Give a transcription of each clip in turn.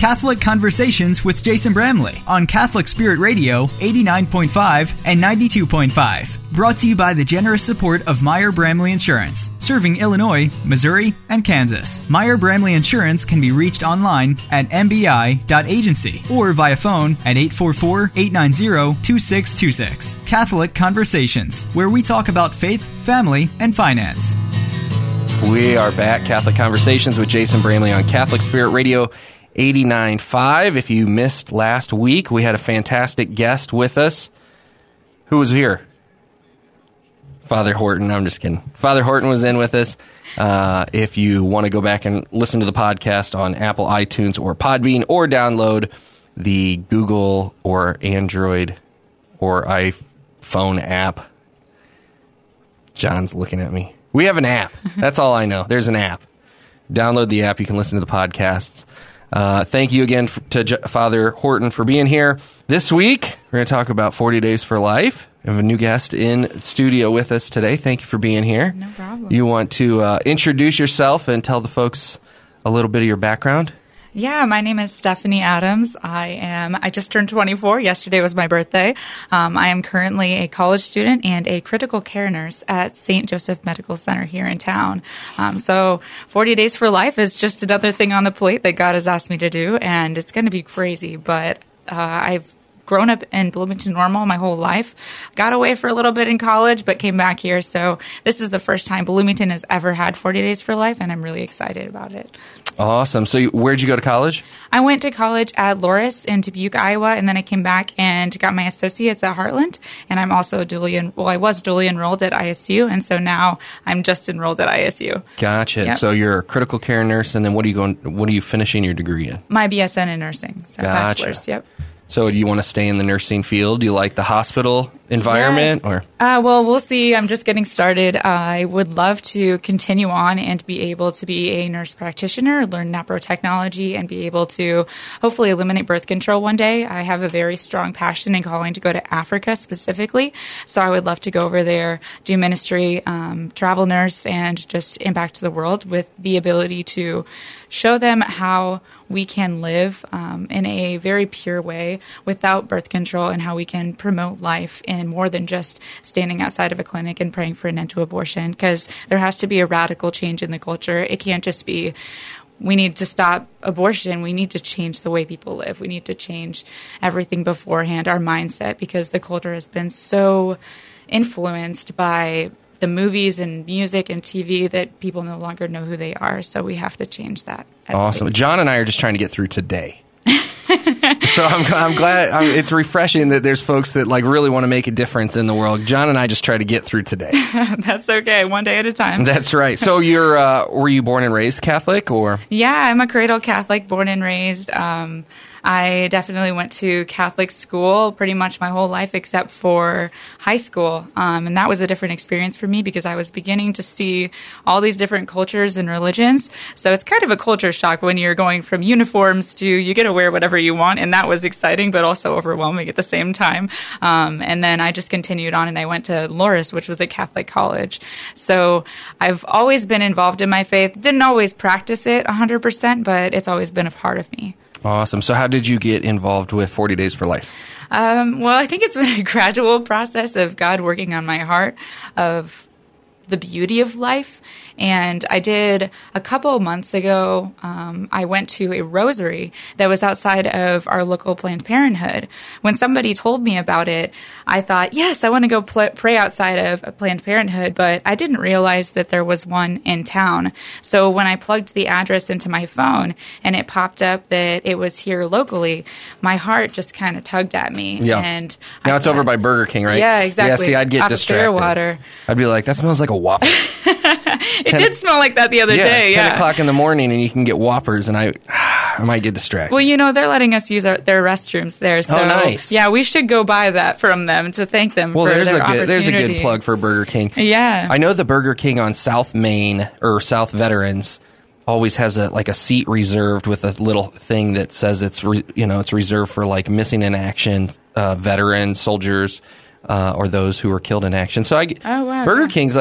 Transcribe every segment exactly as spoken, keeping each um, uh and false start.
Catholic Conversations with Jason Bramley on Catholic Spirit Radio eighty-nine point five and ninety-two point five. Brought to you by the generous support of Meyer Bramley Insurance, serving Illinois, Missouri, and Kansas. Meyer Bramley Insurance can be reached online at m b i dot agency or via phone at eight four four, eight nine zero, two six two six. Catholic Conversations, where we talk about faith, family, and finance. We are back, Catholic Conversations with Jason Bramley on Catholic Spirit Radio eighty-nine point five. If you missed last week, we had a fantastic guest with us. Who was here? Father Horton. I'm just kidding. Father Horton was in with us. Uh, if you want to go back and listen to the podcast on Apple, iTunes, or Podbean, or download the Google or Android or iPhone app. John's looking at me. We have an app. That's all I know. There's an app. Download the app. You can listen to the podcasts. Uh, thank you again for, to J- Father Horton for being here. This week, we're going to talk about forty Days for Life. We have a new guest in studio with us today. Thank you for being here. No problem. You want to uh, introduce yourself and tell the folks a little bit of your background? Yeah, my name is Stephanie Adams. I am. I just turned twenty-four. Yesterday was my birthday. Um, I am currently a college student and a critical care nurse at Saint Joseph Medical Center here in town. Um, so forty Days for Life is just another thing on the plate that God has asked me to do, and it's going to be crazy, but uh, I've grown up in Bloomington Normal my whole life. Got away for a little bit in college, but came back here. So this is the first time Bloomington has ever had forty Days for Life, and I'm really excited about it. Awesome. So you, where'd you go to college? I went to college at Loras in Dubuque, Iowa, and then I came back and got my associates at Heartland. And I'm also dually, en- well, I was dually enrolled at I S U, and so now I'm just enrolled at I S U. Gotcha. Yep. So you're a critical care nurse, and then what are you going? What are you finishing your degree in? My B S N in nursing, so Gotcha. bachelor's. Yep. So do you want to stay in the nursing field? Do you like the hospital environment? Yes. Or Uh, well, we'll see. I'm just getting started. I would love to continue on and be able to be a nurse practitioner, learn naprotechnology, and be able to hopefully eliminate birth control one day. I have a very strong passion and calling to go to Africa specifically. So I would love to go over there, do ministry, um, travel nurse, and just impact the world with the ability to show them how we can live um, in a very pure way without birth control, and how we can promote life in more than just standing outside of a clinic and praying for an end to abortion, because there has to be a radical change in the culture. It can't just be, we need to stop abortion. We need to change the way people live. We need to change everything beforehand, our mindset, because the culture has been so influenced by the movies and music and T V that people no longer know who they are. So we have to change that. Awesome. John and I are just trying to get through today. So I'm, I'm glad I'm, it's refreshing that there's folks that like really want to make a difference in the world. John and I just try to get through today. That's okay. One day at a time. That's right. So you're uh, were you born and raised Catholic, or? Yeah, I'm a cradle Catholic, born and raised. Um, I definitely went to Catholic school pretty much my whole life except for high school. Um, and that was a different experience for me because I was beginning to see all these different cultures and religions. So it's kind of a culture shock when you're going from uniforms to you get to wear whatever you want. And that was exciting, but also overwhelming at the same time. Um, and then I just continued on and I went to Loras, which was a Catholic college. So I've always been involved in my faith. Didn't always practice it one hundred percent, but it's always been a part of me. Awesome. So how did you get involved with forty Days for Life? Um, well, I think it's been a gradual process of God working on my heart of the beauty of life. And I did a couple of months ago, um, I went to a rosary that was outside of our local Planned Parenthood. When somebody told me about it, I thought, yes, I want to go pl- pray outside of a Planned Parenthood, but I didn't realize that there was one in town. So when I plugged the address into my phone and it popped up that it was here locally, my heart just kind of tugged at me. Yeah. And now I it's thought, over by Burger King, right? Yeah, exactly. Yeah, see, I'd get Off of distracted. Clearwater. I'd be like, that smells like a Whopper. It ten, did smell like that the other yeah, day. It's ten yeah, o'clock in the morning, and you can get Whoppers, and I, I might get distracted. Well, you know, they're letting us use our, their restrooms there. So, oh, nice. Yeah, we should go buy that from them to thank them well, for there's their a good, opportunity. There's a good plug for Burger King. Yeah. I know the Burger King on South Main, or South Veterans, always has a like a seat reserved with a little thing that says it's, re, you know, it's reserved for like missing in action uh, veterans, soldiers, Uh, or those who were killed in action. So I, oh, wow, Burger wow. King's like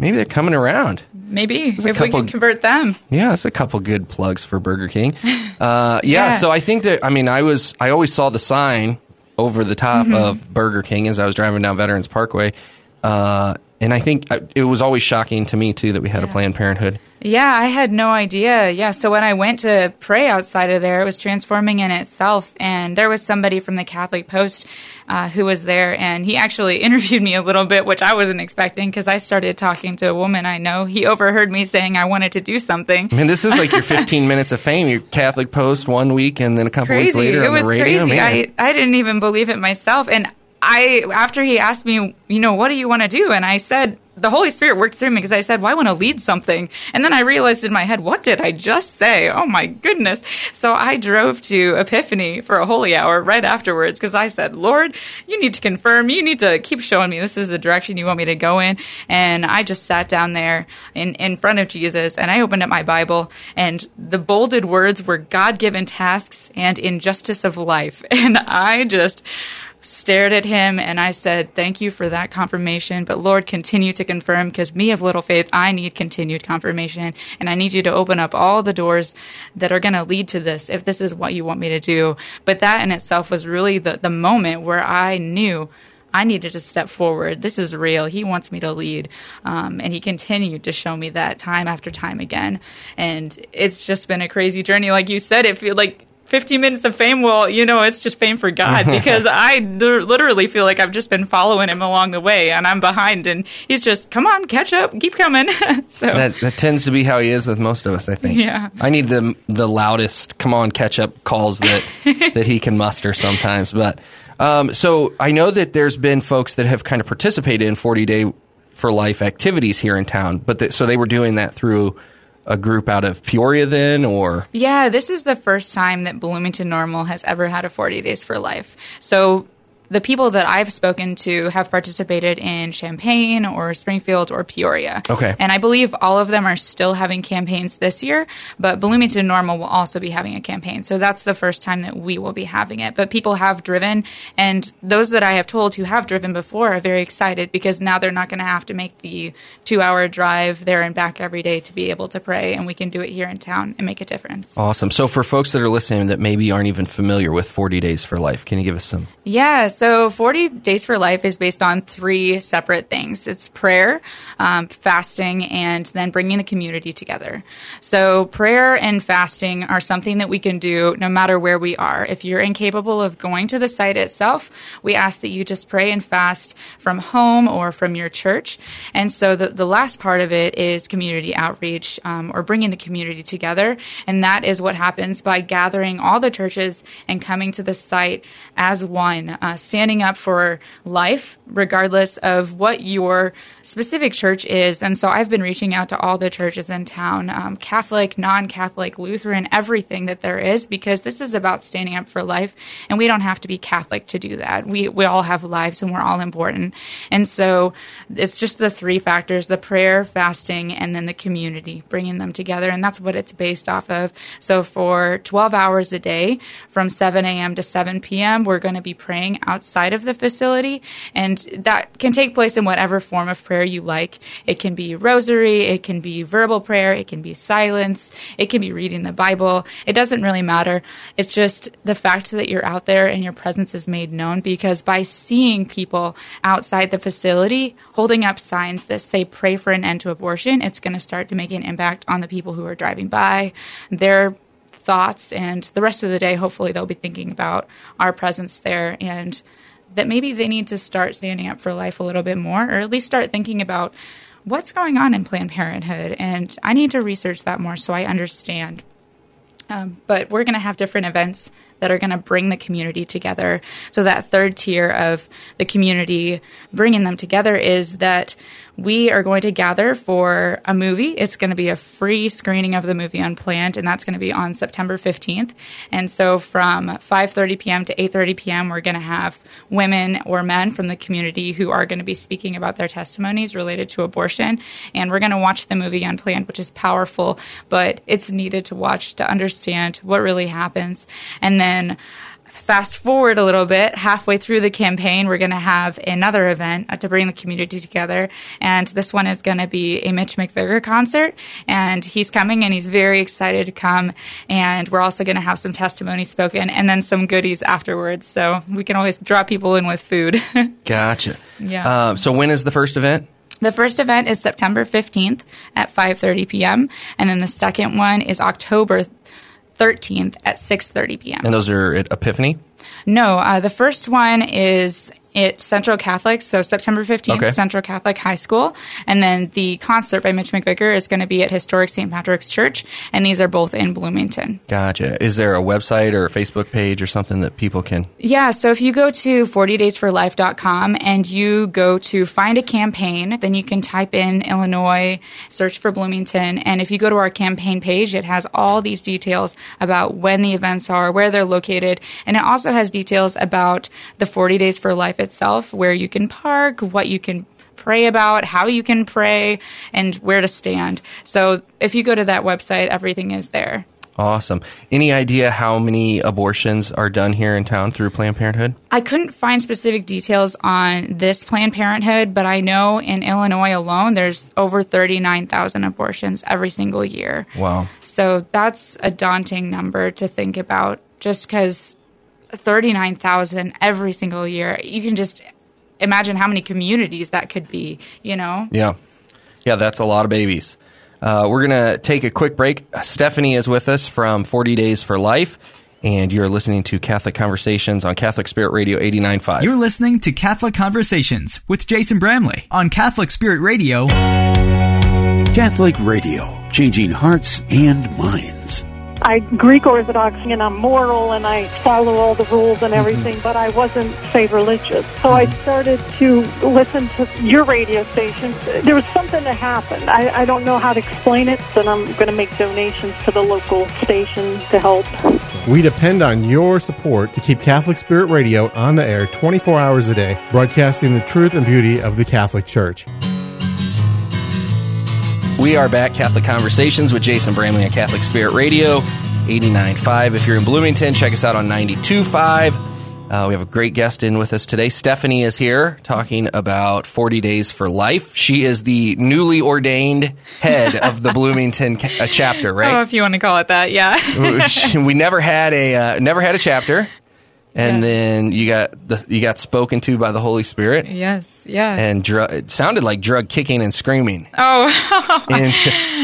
maybe they're coming around. Maybe, There's if couple, we can convert them. Yeah, that's a couple good plugs for Burger King. Uh, yeah, Yeah. so I think that, I mean, I was, I always saw the sign over the top Mm-hmm. of Burger King as I was driving down Veterans Parkway. Uh, and I think it was always shocking to me, too, that we had a Yeah. Planned Parenthood. Yeah, I had no idea. Yeah, so when I went to pray outside of there, it was transforming in itself. And there was somebody from the Catholic Post uh, who was there, and he actually interviewed me a little bit, which I wasn't expecting because I started talking to a woman I know. He overheard me saying I wanted to do something. I mean, this is like your fifteen minutes of fame. Your Catholic Post one week, and then a couple Crazy. weeks later It on was the radio. crazy. Man. I, I didn't even believe it myself. And I, after he asked me, you know, what do you want to do? And I said, the Holy Spirit worked through me because I said, well, I want to lead something. And then I realized in my head, what did I just say? Oh my goodness. So I drove to Epiphany for a holy hour right afterwards because I said, Lord, you need to confirm, you need to keep showing me this is the direction you want me to go in. And I just sat down there in, in front of Jesus and I opened up my Bible and the bolded words were God-given tasks and injustice of life. And I just stared at him and I said, thank you for that confirmation, but Lord, continue to confirm because me of little faith, I need continued confirmation and I need you to open up all the doors that are going to lead to this if this is what you want me to do. But that in itself was really the, the moment where I knew I needed to step forward. This is real. He wants me to lead. Um, and he continued to show me that time after time again. And it's just been a crazy journey. Like you said, it feels like fifteen minutes of fame, well, you know, it's just fame for God because I l- literally feel like I've just been following him along the way and I'm behind and he's just, come on, catch up, keep coming. so That, that tends to be how he is with most of us, I think. Yeah. I need the the loudest come on catch up calls that that he can muster sometimes. But um, so I know that there's been folks that have kind of participated in forty Day for Life activities here in town, but th- so they were doing that through a group out of Peoria then, or? Yeah, this is the first time that Bloomington Normal has ever had a forty Days for Life. So the people that I've spoken to have participated in Champaign or Springfield or Peoria. Okay. And I believe all of them are still having campaigns this year, but Bloomington Normal will also be having a campaign. So that's the first time that we will be having it. But people have driven, and those that I have told who have driven before are very excited because now they're not going to have to make the two-hour drive there and back every day to be able to pray, and we can do it here in town and make a difference. Awesome. So for folks that are listening that maybe aren't even familiar with forty Days for Life, can you give us some? Yeah, so forty Days for Life is based on three separate things. It's prayer, um, fasting, and then bringing the community together. So prayer and fasting are something that we can do no matter where we are. If you're incapable of going to the site itself, we ask that you just pray and fast from home or from your church. And so the, the last part of it is community outreach, um, or bringing the community together. And that is what happens by gathering all the churches and coming to the site as one. Uh, standing up for life, regardless of what your specific church is. And so I've been reaching out to all the churches in town, um, Catholic, non-Catholic, Lutheran, everything that there is, because this is about standing up for life. And we don't have to be Catholic to do that. We, we all have lives and we're all important. And so it's just the three factors, the prayer, fasting, and then the community, bringing them together. And that's what it's based off of. So for twelve hours a day, from seven a.m. to seven p.m., we're going to be praying outside of the facility, and that can take place in whatever form of prayer you like. It can be rosary, it can be verbal prayer, it can be silence, it can be reading the Bible. It doesn't really matter. It's just the fact that you're out there and your presence is made known, because by seeing people outside the facility holding up signs that say pray for an end to abortion, it's going to start to make an impact on the people who are driving by, their thoughts, and the rest of the day, hopefully they'll be thinking about our presence there and that maybe they need to start standing up for life a little bit more, or at least start thinking about what's going on in Planned Parenthood. And I need to research that more so I understand. Um, but we're going to have different events that are going to bring the community together. So that third tier of the community bringing them together is that we are going to gather for a movie. It's going to be a free screening of the movie Unplanned, and that's going to be on September fifteenth. And so from five thirty p.m. to eight thirty p.m., we're going to have women or men from the community who are going to be speaking about their testimonies related to abortion. And we're going to watch the movie Unplanned, which is powerful, but it's needed to watch to understand what really happens. And then Fast forward a little bit, halfway through the campaign, we're going to have another event uh, to bring the community together. And this one is going to be a Mitch McVicker concert. And he's coming, and he's very excited to come. And we're also going to have some testimonies spoken and then some goodies afterwards. So we can always draw people in with food. Gotcha. Yeah. Um, so when is the first event? The first event is September fifteenth at five thirty p.m. And then the second one is October thirteenth at six thirty p.m. And those are at Epiphany? No, uh, the first one is at Central Catholic, so September fifteenth, Okay. Central Catholic High School. And then the concert by Mitch McVicker is going to be at Historic Saint Patrick's Church, and these are both in Bloomington. Gotcha. Is there a website or a Facebook page or something that people can... Yeah, so if you go to forty days for life dot com and you go to find a campaign, then you can type in Illinois, search for Bloomington, and if you go to our campaign page, it has all these details about when the events are, where they're located, and it also has details about the forty days for life itself, where you can park, what you can pray about, how you can pray, and where to stand. So if you go to that website, everything is there. Awesome. Any idea how many abortions are done here in town through Planned Parenthood? I couldn't find specific details on this Planned Parenthood, but I know in Illinois alone, there's over thirty-nine thousand abortions every single year. Wow. So that's a daunting number to think about, just because thirty-nine thousand every single year. You can just imagine how many communities that could be, you know? Yeah. Yeah, that's a lot of babies. Uh, we're going to take a quick break. Stephanie is with us from forty days for life, and you're listening to Catholic Conversations on Catholic Spirit Radio eighty-nine point five. You're listening to Catholic Conversations with Jason Bramley on Catholic Spirit Radio. Catholic Radio, changing hearts and minds. I'm Greek Orthodox and I'm moral and I follow all the rules and everything, mm-hmm. but I wasn't, say, religious. So mm-hmm. I started to listen to your radio station. There was something that happened. I, I don't know how to explain it, and I'm going to make donations to the local station to help. We depend on your support to keep Catholic Spirit Radio on the air twenty-four hours a day, broadcasting the truth and beauty of the Catholic Church. We are back, Catholic Conversations with Jason Bramley on Catholic Spirit Radio, eighty-nine point five. If you're in Bloomington, check us out on ninety-two point five. Uh, we have a great guest in with us today. Stephanie is here talking about forty days for life. She is the newly ordained head of the Bloomington ca- chapter, right? Oh, if you want to call it that, yeah. We never had a uh, never had a chapter. And yes. then you got the, you got spoken to by the Holy Spirit. Yes, yeah. And dr- it sounded like drug kicking and screaming. Oh, and,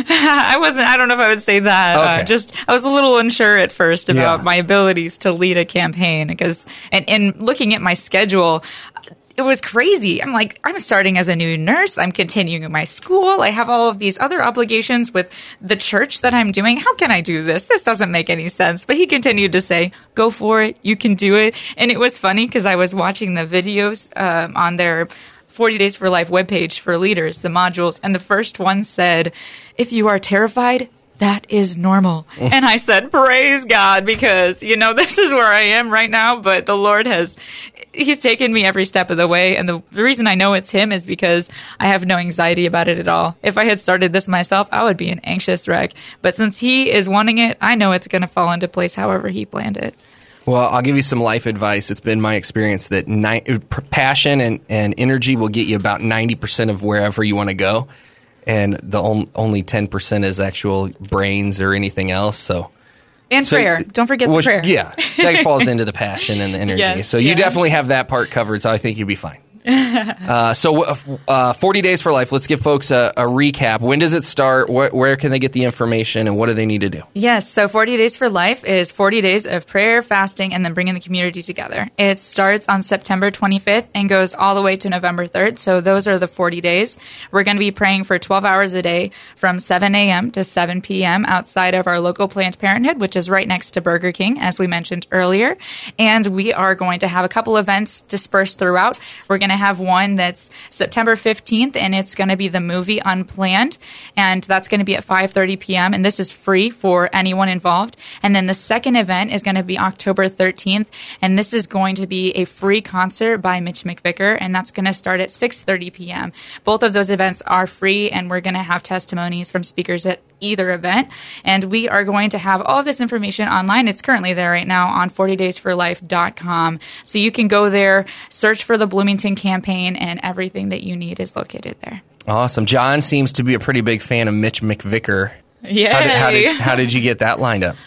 I wasn't. I don't know if I would say that. Okay. Uh, just I was a little unsure at first about yeah. my abilities to lead a campaign because, and, and looking at my schedule, it was crazy. I'm like, I'm starting as a new nurse. I'm continuing my school. I have all of these other obligations with the church that I'm doing. How can I do this? This doesn't make any sense. But he continued to say, go for it. You can do it. And it was funny because I was watching the videos um, on their forty days for life webpage for leaders, the modules. And the first one said, if you are terrified, that is normal. And I said, praise God, because, you know, this is where I am right now. But the Lord has, he's taken me every step of the way. And the, the reason I know it's him is because I have no anxiety about it at all. If I had started this myself, I would be an anxious wreck. But since he is wanting it, I know it's going to fall into place however he planned it. Well, I'll give you some life advice. It's been my experience that ni- passion and, and energy will get you about ninety percent of wherever you want to go. And the on, only ten percent is actual brains or anything else. So, And so, prayer. Don't forget well, the prayer. Yeah, that falls into the passion and the energy. Yes, so you yeah. definitely have that part covered, so I think you'll be fine. uh, so uh, forty days for life. Let's give folks a, a recap. When does it start? Wh- where can they get the information? And what do they need to do? Yes. So forty days for life is forty days of prayer, fasting, and then bringing the community together. It starts on September twenty-fifth and goes all the way to November third. So those are the forty days. We're going to be praying for twelve hours a day from seven a.m. to seven p.m. outside of our local Planned Parenthood, which is right next to Burger King, as we mentioned earlier. And we are going to have a couple events dispersed throughout. We're going to have one that's September fifteenth, and it's going to be the movie Unplanned, and that's going to be at five thirty p.m., and this is free for anyone involved. And then the second event is going to be October thirteenth, and this is going to be a free concert by Mitch McVicker, and that's going to start at six thirty p.m. Both of those events are free, and we're going to have testimonies from speakers that either event. And we are going to have all of this information online. It's currently there right now on forty days for life dot com. So you can go there, search for the Bloomington campaign, and everything that you need is located there. Awesome. John seems to be a pretty big fan of Mitch McVicker. Yay. How did, how did, how did you get that lined up?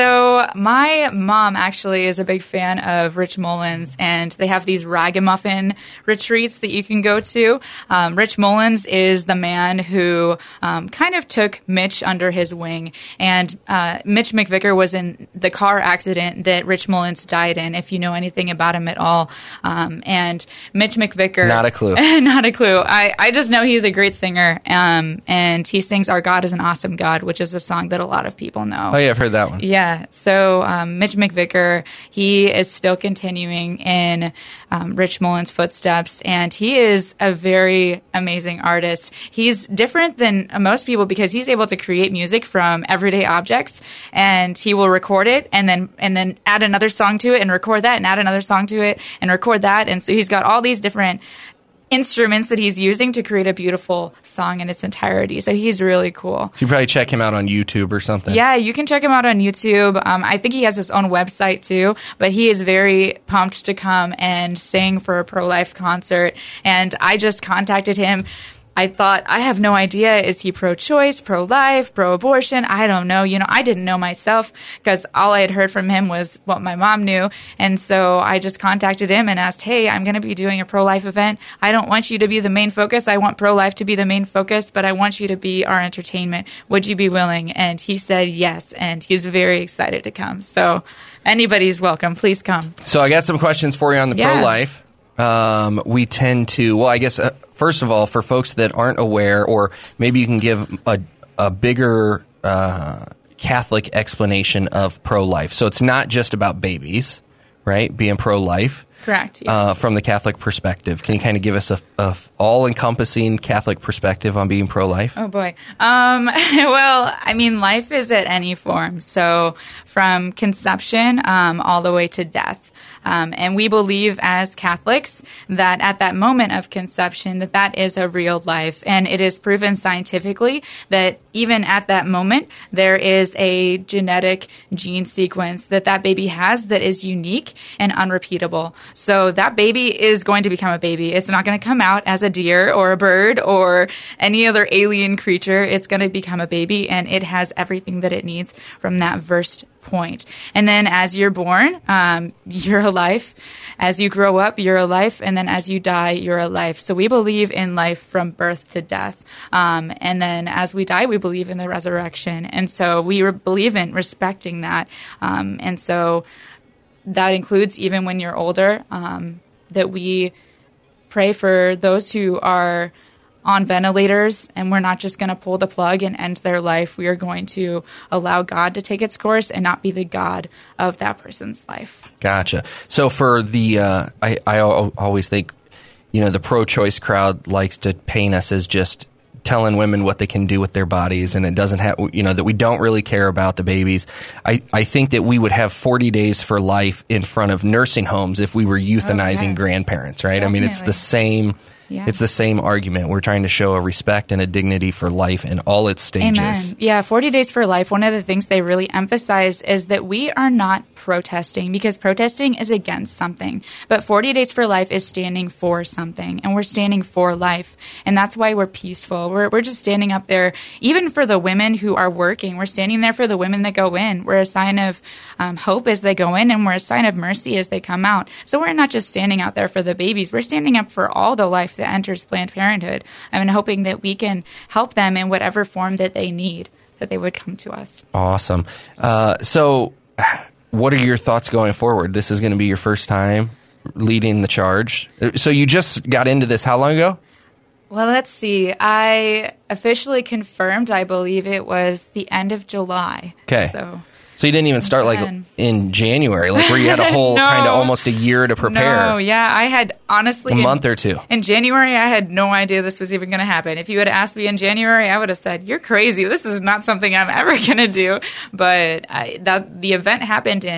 So my mom actually is a big fan of Rich Mullins, and they have these ragamuffin retreats that you can go to. Um, Rich Mullins is the man who um, kind of took Mitch under his wing, and uh, Mitch McVicker was in the car accident that Rich Mullins died in, if you know anything about him at all. Um, and Mitch McVicker... Not a clue. Not a clue. I, I just know he's a great singer, um, and he sings Our God is an Awesome God, which is a song that a lot of people know. Oh, yeah, I've heard that one. Yeah, so um, Mitch McVicker, he is still continuing in um, Rich Mullins' footsteps, and he is a very amazing artist. He's different than most people because he's able to create music from everyday objects, and he will record it and then and then add another song to it and record that and add another song to it and record that. And so he's got all these different instruments that he's using to create a beautiful song in its entirety. So he's really cool. So you probably check him out on YouTube or something. Yeah, you can check him out on YouTube. Um, I think he has his own website too, but he is very pumped to come and sing for a pro-life concert. And I just contacted him. I thought, I have no idea. Is he pro-choice, pro-life, pro-abortion? I don't know. You know, I didn't know myself because all I had heard from him was what my mom knew. And so I just contacted him and asked, hey, I'm going to be doing a pro-life event. I don't want you to be the main focus. I want pro-life to be the main focus, but I want you to be our entertainment. Would you be willing? And he said yes, and he's very excited to come. So anybody's welcome. Please come. So I got some questions for you on the Yeah. pro-life. Um, we tend to, well, I guess, uh, first of all, for folks that aren't aware, or maybe you can give a, a bigger uh, Catholic explanation of pro-life. So it's not just about babies, right, being pro-life. Correct. Yeah. Uh, from the Catholic perspective. Can you kind of give us a, a all-encompassing Catholic perspective on being pro-life? Oh, boy. Um, well, I mean, life is at any form. So from conception um, all the way to death. Um, and we believe as Catholics that at that moment of conception that that is a real life. And it is proven scientifically that even at that moment, there is a genetic gene sequence that that baby has that is unique and unrepeatable. So that baby is going to become a baby. It's not going to come out as a deer or a bird or any other alien creature. It's going to become a baby, and it has everything that it needs from that first point. And then as you're born, um, you're a life. As you grow up, you're a life. And then as you die, you're a life. So we believe in life from birth to death. Um, and then as we die, we believe in the resurrection. And so we re- believe in respecting that. Um, and so that includes even when you're older, um, that we pray for those who are on ventilators, and we're not just going to pull the plug and end their life. We are going to allow God to take its course and not be the God of that person's life. Gotcha. So for the, uh, I, I al- always think, you know, the pro-choice crowd likes to paint us as just telling women what they can do with their bodies, and it doesn't have, you know, that we don't really care about the babies. I, I think that we would have forty days for life in front of nursing homes if we were euthanizing Okay. grandparents, right? Definitely. I mean, it's the same... Yeah. It's the same argument. We're trying to show a respect and a dignity for life in all its stages. Amen. Yeah, forty Days for Life, one of the things they really emphasize is that we are not protesting, because protesting is against something. But forty Days for Life is standing for something, and we're standing for life. And that's why we're peaceful. We're, we're just standing up there, even for the women who are working. We're standing there for the women that go in. We're a sign of um, hope as they go in, and we're a sign of mercy as they come out. So we're not just standing out there for the babies. We're standing up for all the life that enters Planned Parenthood. I mean, hoping that we can help them in whatever form that they need, that they would come to us. Awesome. Uh, so what are your thoughts going forward? This is going to be your first time leading the charge. So you just got into this how long ago? Well, let's see. I officially confirmed, I believe it was the end of July. Okay. So So you didn't even start like Man. in January, like where you had a whole No. kind of almost a year to prepare. No, yeah, I had honestly A in- month or two. In January, I had no idea this was even going to happen. If you had asked me in January, I would have said, "You're crazy. This is not something I'm ever going to do." But I, that the event happened in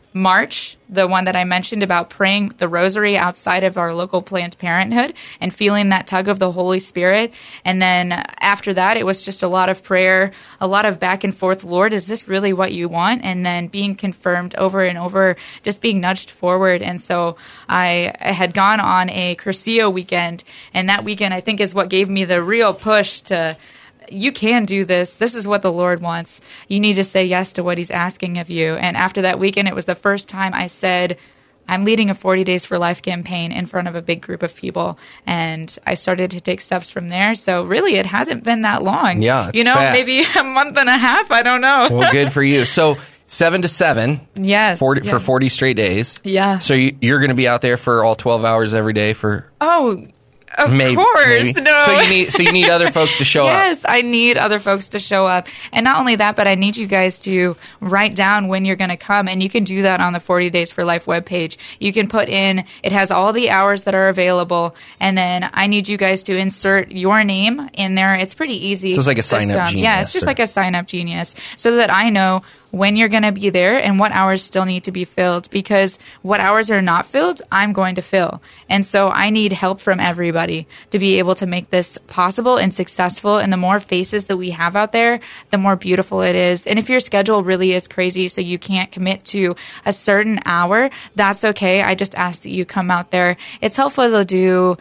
March, the one that I mentioned about praying the rosary outside of our local Planned Parenthood and feeling that tug of the Holy Spirit. And then after that, it was just a lot of prayer, a lot of back and forth. Lord, is this really what you want? And then being confirmed over and over, just being nudged forward. And so I, I had gone on a Cursillo weekend, and that weekend I think is what gave me the real push to, you can do this. This is what the Lord wants. You need to say yes to what he's asking of you. And after that weekend, it was the first time I said, I'm leading a forty Days for Life campaign in front of a big group of people. And I started to take steps from there. So really, it hasn't been that long. Yeah, it's You know, fast. maybe a month and a half. I don't know. Well, good for you. So seven to seven. Yes. forty, yeah. For forty straight days. Yeah. So you, you're going to be out there for all twelve hours every day for... Oh, of Maybe, course. maybe. No. So you need so you need other folks to show up. Yes, I need other folks to show up. And not only that, but I need you guys to write down when you're going to come. And you can do that on the forty Days for Life webpage. You can put in, it has all the hours that are available. And then I need you guys to insert your name in there. It's pretty easy. So it's like a sign-up system. genius, Yeah, it's just or- like a sign up genius so that I know when you're going to be there and what hours still need to be filled, because what hours are not filled, I'm going to fill. And so I need help from everybody to be able to make this possible and successful. And the more faces that we have out there, the more beautiful it is. And if your schedule really is crazy, so you can't commit to a certain hour, that's okay. I just ask that you come out there. It's helpful to do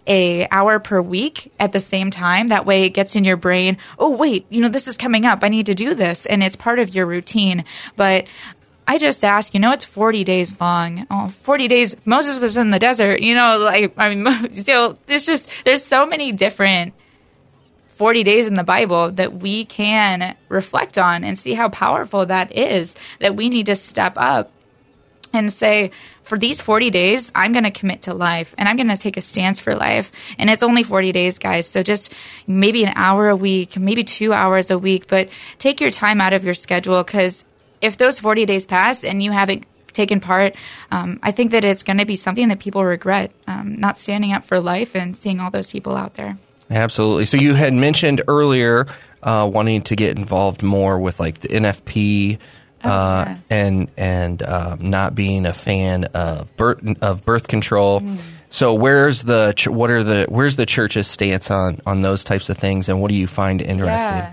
a hour per week at the same time. That way it gets in your brain, oh, wait, you know, this is coming up. I need to do this. And it's part of your routine. But I just ask, you know, it's forty days long. Oh, forty days. Moses was in the desert, you know, like, I mean, still, there's just, there's so many different forty days in the Bible that we can reflect on and see how powerful that is, that we need to step up and say, for these forty days, I'm going to commit to life and I'm going to take a stance for life. And it's only forty days, guys. So just maybe an hour a week, maybe two hours a week, but take your time out of your schedule, because if those forty days pass and you haven't taken part, um, I think that it's going to be something that people regret, um, not standing up for life and seeing all those people out there. Absolutely. So you had mentioned earlier uh, wanting to get involved more with like the N F P. Oh, Uh, yeah. and and um, not being a fan of birth of birth control. Mm. So where's the ch- what are the where's the church's stance on on those types of things, and what do you find interesting? Yeah.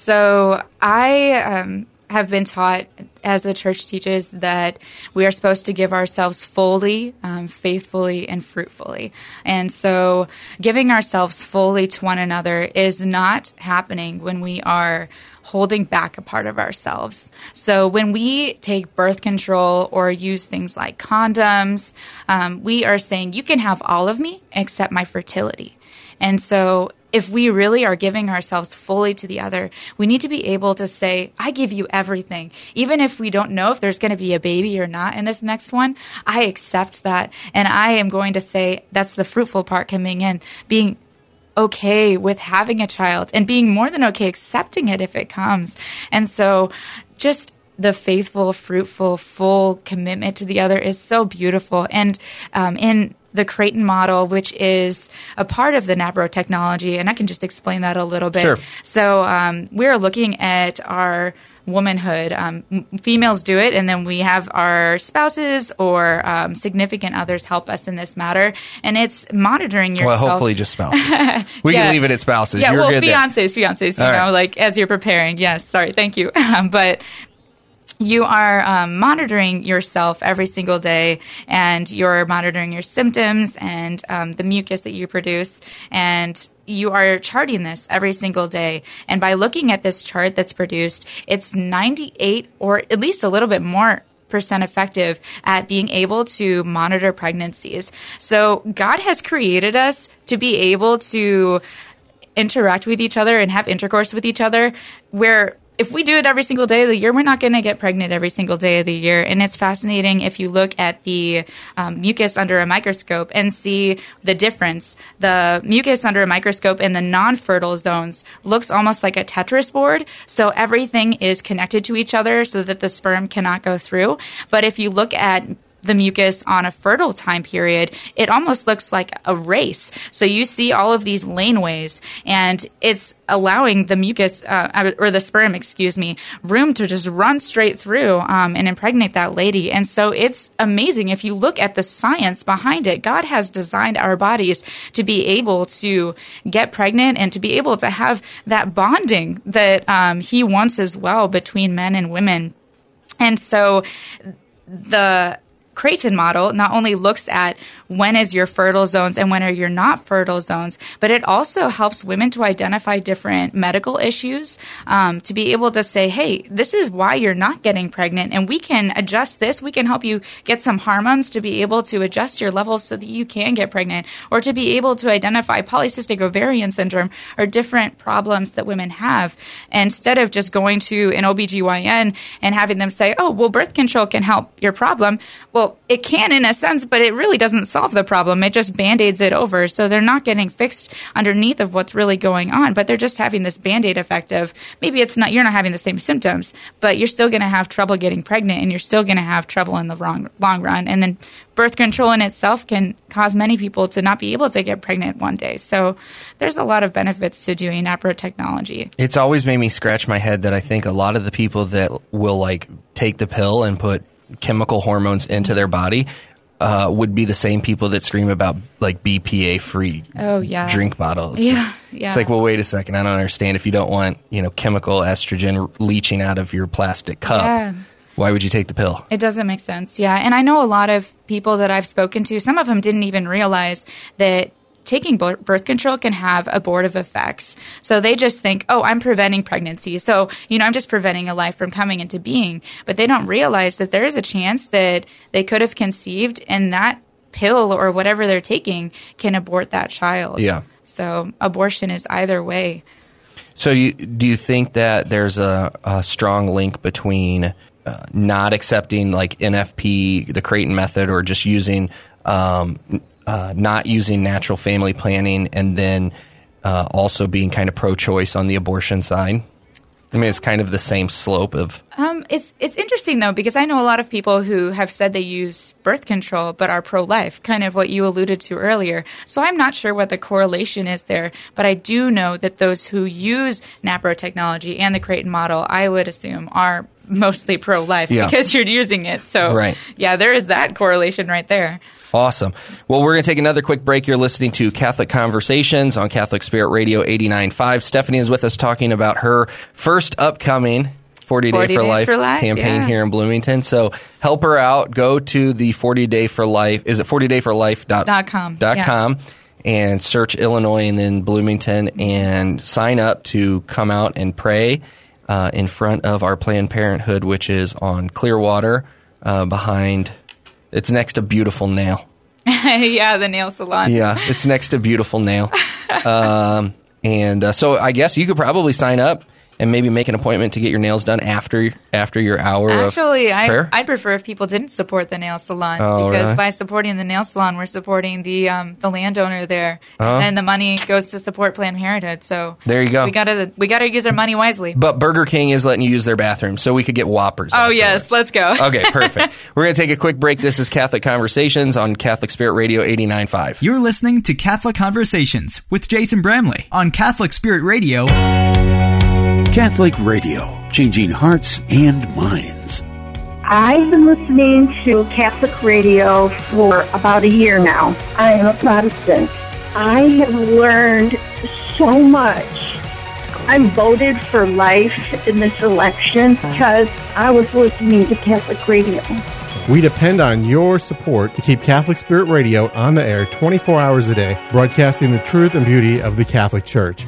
So I um, have been taught, as the church teaches, that we are supposed to give ourselves fully, um, faithfully, and fruitfully. And so giving ourselves fully to one another is not happening when we are holding back a part of ourselves. So when we take birth control or use things like condoms, um, we are saying, you can have all of me except my fertility. And so if we really are giving ourselves fully to the other, we need to be able to say, I give you everything. Even if we don't know if there's going to be a baby or not in this next one, I accept that. And I am going to say, that's the fruitful part coming in, being okay with having a child and being more than okay accepting it if it comes. And so just the faithful, fruitful, full commitment to the other is so beautiful. And um, in the Creighton model, which is a part of the NAPRO technology, and I can just explain that a little bit. Sure. So um, we're looking at our womanhood. Um, m- females do it, and then we have our spouses or um, significant others help us in this matter. And it's monitoring yourself. Well, hopefully just spouses. We Yeah. can leave it at spouses. Yeah, You're well, good there. fiancés, fiancés, you All know, right. like as you're preparing. Yes, sorry, thank you. But you are um, monitoring yourself every single day, and you're monitoring your symptoms and um, the mucus that you produce, and you are charting this every single day. And by looking at this chart that's produced, it's ninety-eight or at least a little bit more percent effective at being able to monitor pregnancies. So God has created us to be able to interact with each other and have intercourse with each other, where if we do it every single day of the year, we're not going to get pregnant every single day of the year. And it's fascinating if you look at the um, mucus under a microscope and see the difference. The mucus under a microscope in the non-fertile zones looks almost like a Tetris board. So everything is connected to each other so that the sperm cannot go through. But if you look at the mucus on a fertile time period, it almost looks like a race. So you see all of these laneways, and it's allowing the mucus, uh, or the sperm, excuse me, room to just run straight through um, and impregnate that lady. And so it's amazing. If you look at the science behind it, God has designed our bodies to be able to get pregnant and to be able to have that bonding that um, he wants as well between men and women. And so the Creighton model not only looks at when is your fertile zones and when are your not fertile zones, but it also helps women to identify different medical issues, um, to be able to say, hey, this is why you're not getting pregnant, and we can adjust this. We can help you get some hormones to be able to adjust your levels so that you can get pregnant, or to be able to identify polycystic ovarian syndrome or different problems that women have. Instead of just going to an O B G Y N and having them say, oh, well, birth control can help your problem. Well, it can in a sense, but it really doesn't solve the problem. It just Band-Aids it over. So they're not getting fixed underneath of what's really going on, but they're just having this Band-Aid effect of maybe it's not, you're not having the same symptoms, but you're still going to have trouble getting pregnant, and you're still going to have trouble in the wrong, long run. And then birth control in itself can cause many people to not be able to get pregnant one day. So there's a lot of benefits to doing NaPro technology. It's always made me scratch my head that I think a lot of the people that will like take the pill and put chemical hormones into their body uh, would be the same people that scream about like B P A-free oh, yeah. drink bottles. Yeah, yeah. It's like, well, wait a second. I don't understand. If you don't want, you know, chemical estrogen leaching out of your plastic cup, yeah. why would you take the pill? It doesn't make sense. Yeah, and I know a lot of people that I've spoken to, some of them didn't even realize that taking birth control can have abortive effects. So they just think, oh, I'm preventing pregnancy. So, you know, I'm just preventing a life from coming into being. But they don't realize that there is a chance that they could have conceived, and that pill or whatever they're taking can abort that child. Yeah. So abortion is either way. So do you, do you think that there's a, a strong link between uh, not accepting like N F P, the Creighton method, or just using um, Uh, not using natural family planning, and then uh, also being kind of pro-choice on the abortion side? I mean, it's kind of the same slope of... Um, it's it's interesting, though, because I know a lot of people who have said they use birth control but are pro-life, kind of what you alluded to earlier. So I'm not sure what the correlation is there, but I do know that those who use NaPro technology and the Creighton model, I would assume, are mostly pro-life yeah. because you're using it. So, right. yeah, there is that correlation right there. Awesome. Well, we're going to take another quick break. You're listening to Catholic Conversations on Catholic Spirit Radio eighty-nine point five. Stephanie is with us talking about her first upcoming forty Day for Life, for Life campaign yeah. here in Bloomington. So help her out. Go to the forty day for life. Is it forty day for life dot com? Dot yeah. com, and search Illinois and then Bloomington and sign up to come out and pray uh, in front of our Planned Parenthood, which is on Clearwater uh, behind... It's next to Beautiful Nail. yeah, the nail salon. Yeah, it's next to Beautiful Nail. um, and uh, so I guess you could probably sign up and maybe make an appointment to get your nails done after after your hour Actually, of I, prayer? I'd prefer if people didn't support the nail salon, oh, because really? by supporting the nail salon, we're supporting the um, the landowner there, uh-huh. and then the money goes to support Planned Parenthood. So there you go. We gotta we gotta use our money wisely. But Burger King is letting you use their bathroom, so we could get Whoppers. Oh afterwards. yes, let's go. Okay, perfect. We're gonna take a quick break. This is Catholic Conversations on Catholic Spirit Radio eighty-nine point five. You're listening to Catholic Conversations with Jason Bramley on Catholic Spirit Radio. Catholic Radio, changing hearts and minds. I've been listening to Catholic radio for about a year now. I am a Protestant. I have learned so much. I'm voted for life in this election because I was listening to Catholic radio. We depend on your support to keep Catholic Spirit Radio on the air twenty-four hours a day, broadcasting the truth and beauty of the Catholic Church.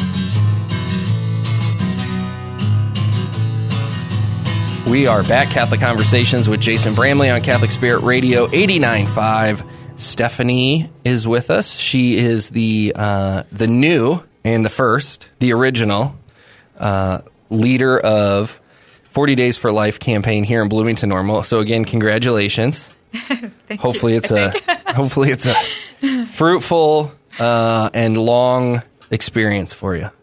We are back, Catholic Conversations with Jason Bramley on Catholic Spirit Radio eighty-nine point five. Stephanie is with us. She is the uh, the new and the first, the original uh, leader of forty Days for Life campaign here in Bloomington Normal. So again, congratulations. hopefully you. it's a hopefully it's a fruitful uh, and long experience for you.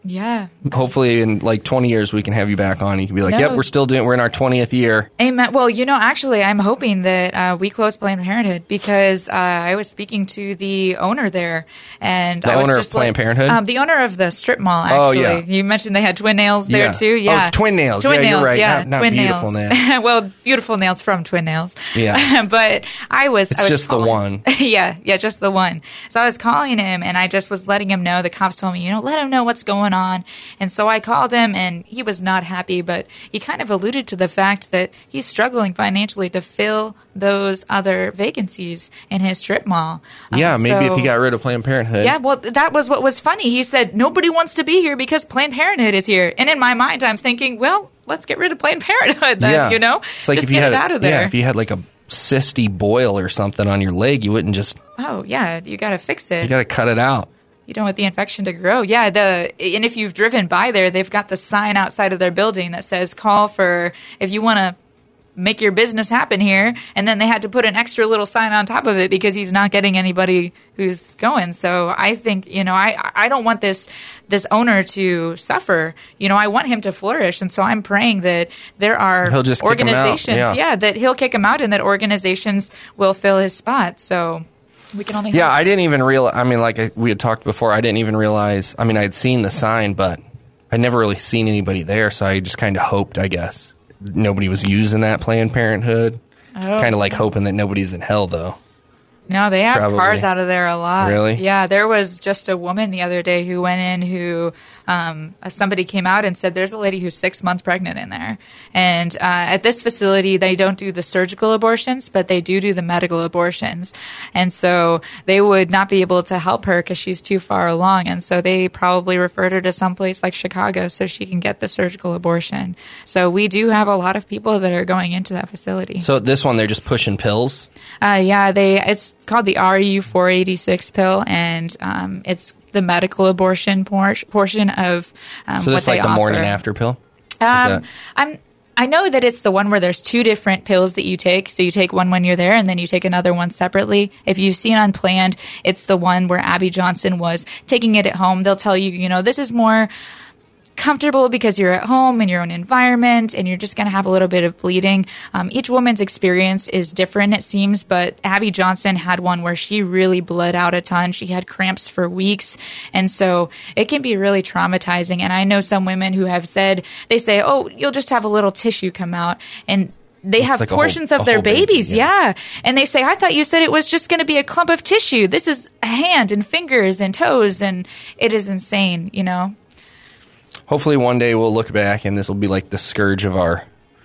Yeah. Hopefully in like twenty years we can have you back on. You can be like, No. yep, we're still doing, we're in our twentieth year. Amen. Well, you know, actually, I'm hoping that uh, we close Planned Parenthood because uh, I was speaking to the owner there, and The I was owner of just Planned like, Parenthood? um, the owner of the strip mall. Oh, Actually, yeah. you mentioned they had twin nails there Yeah. too. Oh, Yeah, it's twin nails. Twin Yeah, you're nails. right. Yeah, Not- not twin beautiful nails. nails. Well, beautiful nails from Twin Nails. Yeah. But I was. It's I was just the calling- one. yeah, yeah, just the one. So I was calling him, and I just was letting him know. The cops told me, you know, let him know what's going on. And so I called him, and he was not happy, but he kind of alluded to the fact that he's struggling financially to fill those other vacancies in his strip mall. Uh, Yeah, maybe if so- he got rid of Planned Parenthood. yeah, well, that was what was funny. He said, nobody wants to be here because Planned Parenthood is here. And in my mind, I'm thinking, well, let's get rid of Planned Parenthood then, Yeah. you know? It's like just if you get had it out of there. Yeah, if you had like a cysty boil or something on your leg, you wouldn't just, oh, yeah, you got to fix it. you got to cut it out. You don't want the infection to grow. Yeah, the and if you've driven by there, they've got the sign outside of their building that says call for if you want to make your business happen here. And then they had to put an extra little sign on top of it because he's not getting anybody who's going. So I think, you know, I I don't want this this owner to suffer. You know, I want him to flourish. And so I'm praying that there are He'll just kick him out, organizations, yeah. yeah, that he'll kick him out and that organizations will fill his spot. So we can only Yeah, hope. I didn't even realize. I mean, like I, we had talked before, I didn't even realize. I mean, I had seen the sign, but I'd never really seen anybody there. So I just kind of hoped, I guess, nobody was using that Planned Parenthood. Oh. Kind of like hoping that nobody's in hell, though. No, they have Probably. cars out of there a lot. Really? Yeah, there was just a woman the other day who went in who um, somebody came out and said there's a lady who's six months pregnant in there. And uh, at this facility, they don't do the surgical abortions, but they do do the medical abortions. And so they would not be able to help her because she's too far along. And so they probably referred her to someplace like Chicago so she can get the surgical abortion. So we do have a lot of people that are going into that facility. So this one, they're just pushing pills. Uh, yeah, they it's called the R U four eighty-six pill, and um, it's the medical abortion por- portion of um, So what this is they like the offer. morning after pill. Is Um, that- I'm. I know that it's the one where there's two different pills that you take. So you take one when you're there, and then you take another one separately. If you've seen Unplanned, it's the one where Abby Johnson was taking it at home. They'll tell you, you know, this is more comfortable because you're at home in your own environment and you're just going to have a little bit of bleeding. Um, each woman's experience is different, it seems, but Abby Johnson had one where she really bled out a ton. She had cramps for weeks. And so it can be really traumatizing. And I know some women who have said, they say, oh, you'll just have a little tissue come out. And they have like a whole- portions a of their whole baby, babies. yeah. Yeah. And they say, I thought you said it was just going to be a clump of tissue. This is a hand and fingers and toes. And it is insane, you know? Hopefully one day we'll look back and this will be like the scourge of our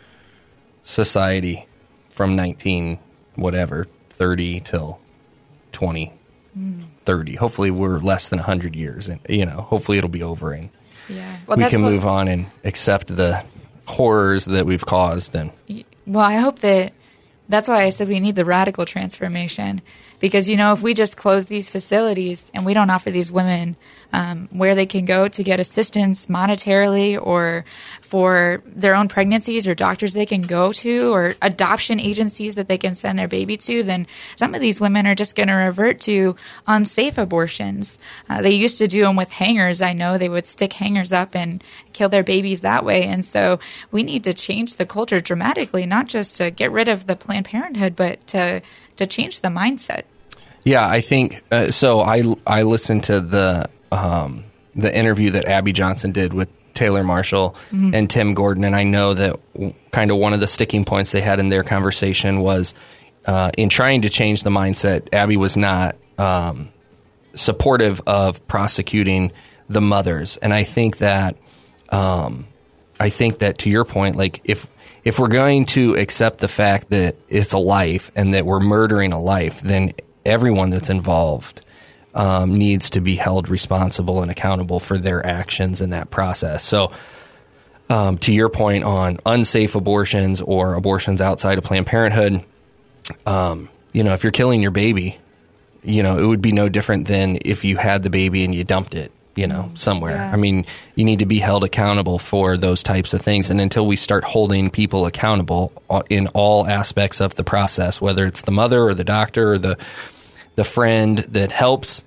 society from nineteen whatever thirty till twenty thirty. Hopefully we're less than one hundred years and you know, hopefully it'll be over and Yeah. Well, we that's can what- move on and accept the horrors that we've caused and Well, I hope that that's why I said we need the radical transformation. Because, you know, if we just close these facilities and we don't offer these women um, where they can go to get assistance monetarily or for their own pregnancies or doctors they can go to or adoption agencies that they can send their baby to, then some of these women are just going to revert to unsafe abortions. Uh, they used to do them with hangers. I know they would stick hangers up and kill their babies that way. And so we need to change the culture dramatically, not just to get rid of the Planned Parenthood, but to to change the mindset. yeah, I think uh, so. I I listened to the um, the interview that Abby Johnson did with Taylor Marshall Mm-hmm. and Tim Gordon, and I know that w- kind of one of the sticking points they had in their conversation was uh, in trying to change the mindset. Abby was not um, supportive of prosecuting the mothers, and I think that um, I think that to your point, like if. If we're going to accept the fact that it's a life and that we're murdering a life, then everyone that's involved um, needs to be held responsible and accountable for their actions in that process. So, um, to your point on unsafe abortions or abortions outside of Planned Parenthood, um, you know, if you're killing your baby, you know, it would be no different than if you had the baby and you dumped it, you know, somewhere. Yeah. I mean, you need to be held accountable for those types of things. And until we start holding people accountable in all aspects of the process, whether it's the mother or the doctor or the the friend that helps,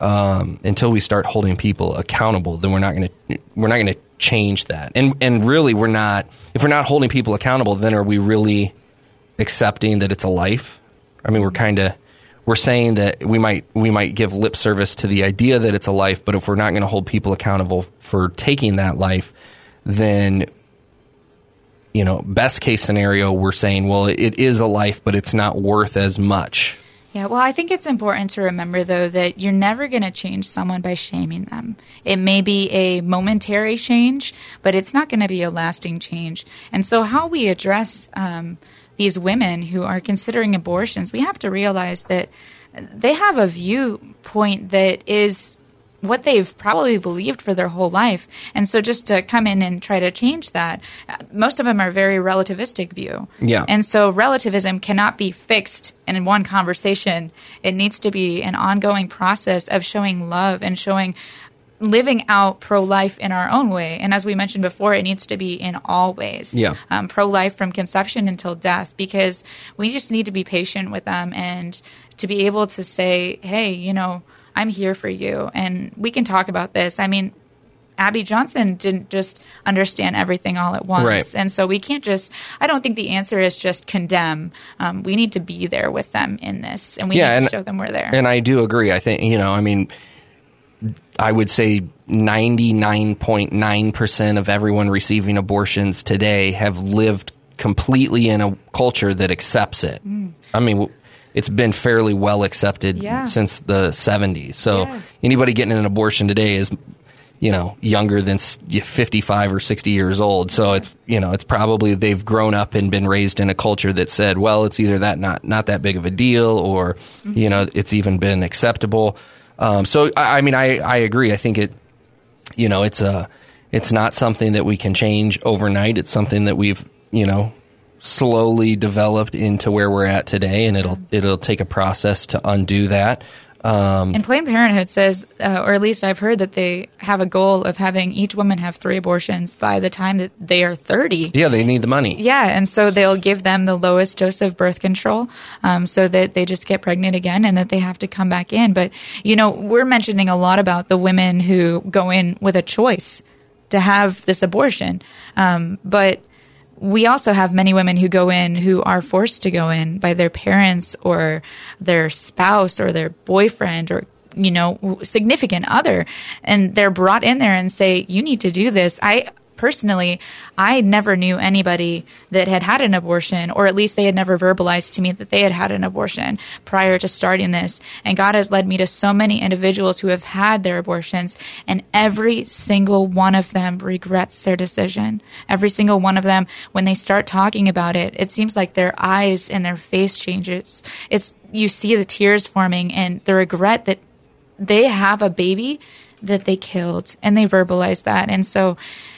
um, until we start holding people accountable, then we're not going to we're not going to change that. And and really, we're not. If we're not holding people accountable, then are we really accepting that it's a life? I mean, we're kind of we're saying that we might we might give lip service to the idea that it's a life, but if we're not going to hold people accountable for taking that life, then, you know, best case scenario, we're saying, well, it is a life, but it's not worth as much. Yeah, well, I think it's important to remember, though, that you're never going to change someone by shaming them. It may be a momentary change, but it's not going to be a lasting change. And so how we address um, these women who are considering abortions, we have to realize that they have a viewpoint that is what they've probably believed for their whole life. And so just to come in and try to change that, most of them are very relativistic view. Yeah. And so relativism cannot be fixed in one conversation. It needs to be an ongoing process of showing love and showing living out pro-life in our own way. And as we mentioned before, it needs to be in all ways. Yeah. Um, pro-life from conception until death, because we just need to be patient with them and to be able to say, hey, you know, I'm here for you, and we can talk about this. I mean, Abby Johnson didn't just understand everything all at once. Right. And so we can't just – I don't think the answer is just condemn. Um, we need to be there with them in this, and we yeah, need and, to show them we're there. And I do agree. I think, you know, I mean, I would say ninety-nine point nine percent of everyone receiving abortions today have lived completely in a culture that accepts it. Mm. I mean – it's been fairly well accepted yeah. since the seventies. So yeah. anybody getting an abortion today is, you know, younger than fifty-five or sixty years old. So it's, you know, it's probably they've grown up and been raised in a culture that said, well, it's either that not not that big of a deal, or, mm-hmm. you know, it's even been acceptable. Um, so I, I mean, I, I agree. I think it, you know, it's a it's not something that we can change overnight. It's something that we've, you know, slowly developed into where we're at today, and it'll it'll take a process to undo that. Um, and Planned Parenthood says, uh, or at least I've heard, that they have a goal of having each woman have three abortions by the time that they are thirty. Yeah, they need the money. Yeah, and so they'll give them the lowest dose of birth control um, so that they just get pregnant again and that they have to come back in. But, you know, we're mentioning a lot about the women who go in with a choice to have this abortion. Um, but we also have many women who go in who are forced to go in by their parents or their spouse or their boyfriend or, you know, significant other. And they're brought in there and say, you need to do this. I personally, I never knew anybody that had had an abortion, or at least they had never verbalized to me that they had had an abortion prior to starting this. And God has led me to so many individuals who have had their abortions, and every single one of them regrets their decision. Every single one of them, when they start talking about it, it seems like their eyes and their face changes. It's, you see the tears forming and the regret that they have a baby that they killed, and they verbalize that. And so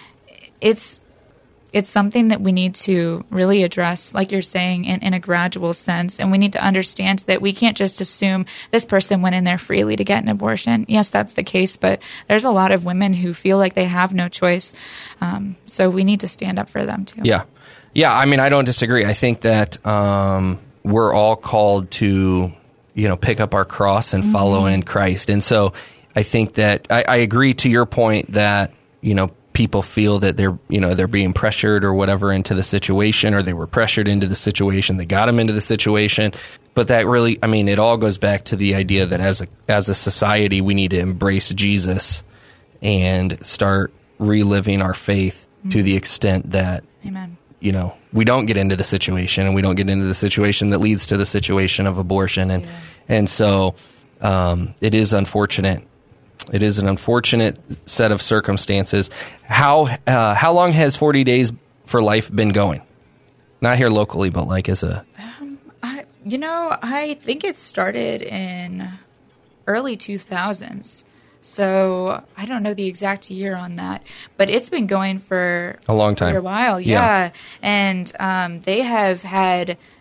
It's it's something that we need to really address, like you're saying, in, in a gradual sense. And we need to understand that we can't just assume this person went in there freely to get an abortion. Yes, that's the case, but there's a lot of women who feel like they have no choice. Um, so we need to stand up for them, too. Yeah. Yeah, I mean, I don't disagree. I think that um, we're all called to, you know, pick up our cross and follow mm-hmm. in Christ. And so I think that I, I agree to your point that, you know, people feel that they're, you know, they're being pressured or whatever into the situation, or they were pressured into the situation. They got them into the situation. But that really, I mean, it all goes back to the idea that as a, as a society, we need to embrace Jesus and start reliving our faith mm-hmm. to the extent that, Amen. you know, we don't get into the situation, and we don't get into the situation that leads to the situation of abortion. And, yeah. and so um, it is unfortunate. It is an unfortunate set of circumstances. How uh, how long has forty Days for Life been going? Not here locally, but like as a... Um, I, you know, I think it started in early two thousands. So I don't know the exact year on that, but it's been going for a long time, for a while. Yeah, yeah. And um, they have had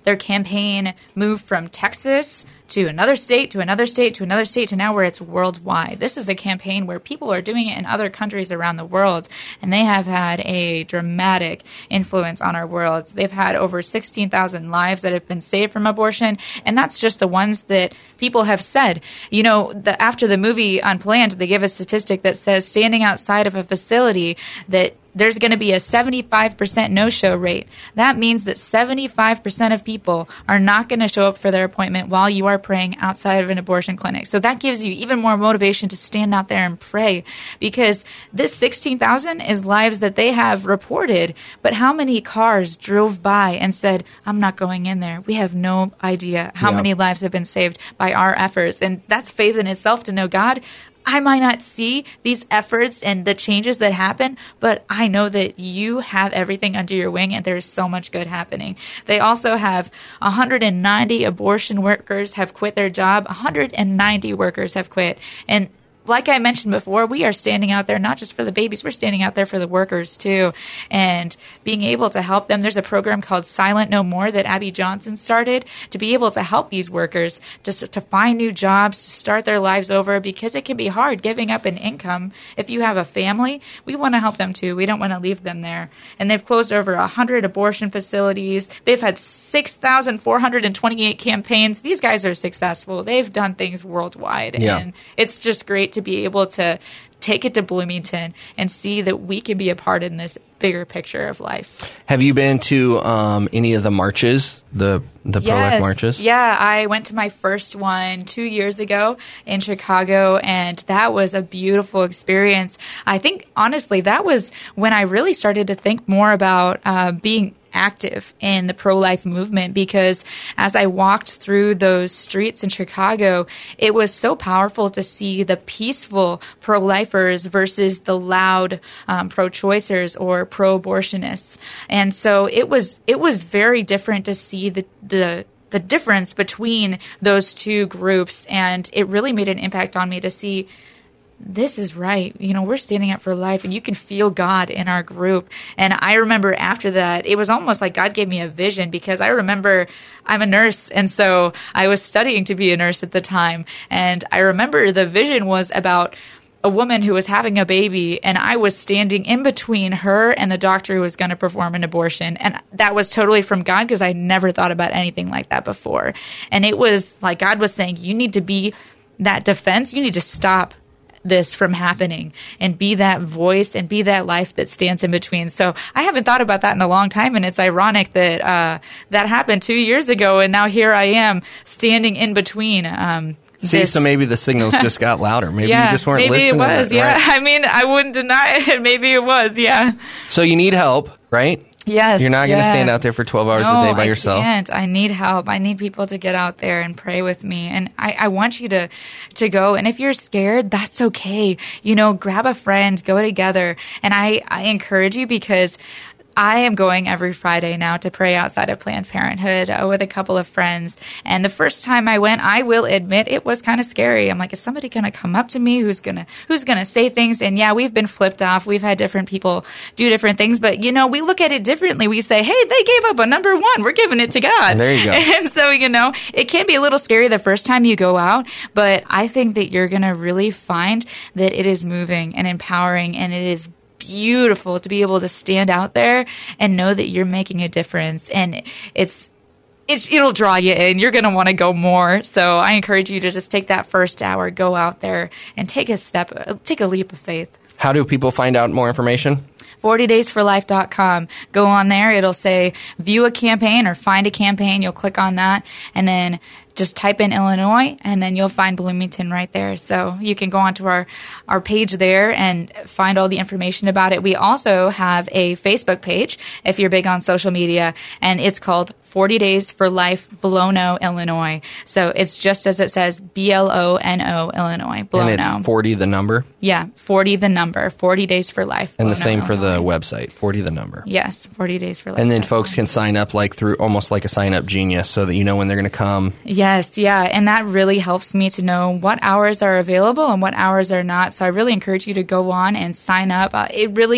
their campaign moved from Texas to another state, to another state, to another state, to now where it's worldwide. This is a campaign where people are doing it in other countries around the world, and they have had a dramatic influence on our world. They've had over sixteen thousand lives that have been saved from abortion, and that's just the ones that people have said. You know, the, after the movie Unplanned, they give a statistic that says standing outside of a facility that there's going to be a seventy-five percent no-show rate. That means that seventy-five percent of people are not going to show up for their appointment while you are praying outside of an abortion clinic. So that gives you even more motivation to stand out there and pray, because this sixteen thousand is lives that they have reported, but how many cars drove by and said, I'm not going in there? We have no idea how yeah. many lives have been saved by our efforts. And that's faith in itself, to know, God, I might not see these efforts and the changes that happen, but I know that you have everything under your wing and there's so much good happening. They also have one hundred ninety abortion workers have quit their job. one hundred ninety workers have quit. And like I mentioned before, we are standing out there not just for the babies, we're standing out there for the workers too, and being able to help them. There's a program called Silent No More that Abby Johnson started to be able to help these workers just to find new jobs, to start their lives over, because it can be hard giving up an income. If you have a family, we want to help them too. We don't want to leave them there. And they've closed over one hundred abortion facilities. They've had six thousand four hundred twenty-eight campaigns. These guys are successful. They've done things worldwide. Yeah. And it's just great to be able to take it to Bloomington and see that we can be a part in this bigger picture of life. Have you been to um, any of the marches, the the yes. pro-life marches? Yeah, I went to my first one two years ago in Chicago, and that was a beautiful experience. I think, honestly, that was when I really started to think more about uh, being active in the pro-life movement, because as I walked through those streets in Chicago, it was so powerful to see the peaceful pro-lifers versus the loud um, pro-choicers or pro-abortionists. And so it was it was very different to see the the the difference between those two groups, and it really made an impact on me to see this is right. You know, we're standing up for life, and you can feel God in our group. And I remember after that, it was almost like God gave me a vision, because I remember I'm a nurse, and so I was studying to be a nurse at the time. And I remember the vision was about a woman who was having a baby, and I was standing in between her and the doctor who was going to perform an abortion. And that was totally from God, because I never thought about anything like that before. And it was like God was saying, you need to be that defense. You need to stop this from happening and be that voice and be that life that stands in between. So I haven't thought about that in a long time, and it's ironic that uh, that happened two years ago, and now here I am standing in between. Um, See, this. so maybe the signals just got louder. Maybe yeah, you just weren't maybe listening. Maybe it was, to that, yeah. right? I mean, I wouldn't deny it. Maybe it was, yeah. So you need help, right? Yes. You're not going to yeah. stand out there for twelve hours no, a day by I yourself. I can't. I need help. I need people to get out there and pray with me. And I, I want you to, to go. And if you're scared, that's okay. You know, grab a friend, go together. And I, I encourage you, because I am going every Friday now to pray outside of Planned Parenthood uh, with a couple of friends. And the first time I went, I will admit it was kind of scary. I'm like, is somebody going to come up to me who's going to who's going to say things? And yeah, we've been flipped off. We've had different people do different things. But, you know, we look at it differently. We say, hey, they gave up on number one. We're giving it to God. And there you go. And so, you know, it can be a little scary the first time you go out. But I think that you're going to really find that it is moving and empowering, and it is beautiful to be able to stand out there and know that you're making a difference. And it's it's it'll draw you in. You're going to want to go more. So I encourage you to just take that first hour, go out there and take a step, take a leap of faith. How do people find out more information? forty days for life dot com. Go on there. It'll say view a campaign or find a campaign. You'll click on that, and then just type in Illinois, and then you'll find Bloomington right there. So you can go onto our, our page there and find all the information about it. We also have a Facebook page, if you're big on social media, and it's called forty days for life Blono, Illinois. So it's just as it says, B L O N O, Illinois, Blono. And it's forty the number? Yeah, forty the number, forty days for life. And Blono, the same for Illinois. the website, forty the number. Yes, forty days for life. And then folks can sign up like through almost like a sign up genius, so that you know when they're going to come. Yes, yeah, and that really helps me to know what hours are available and what hours are not. So I really encourage you to go on and sign up. Uh, it really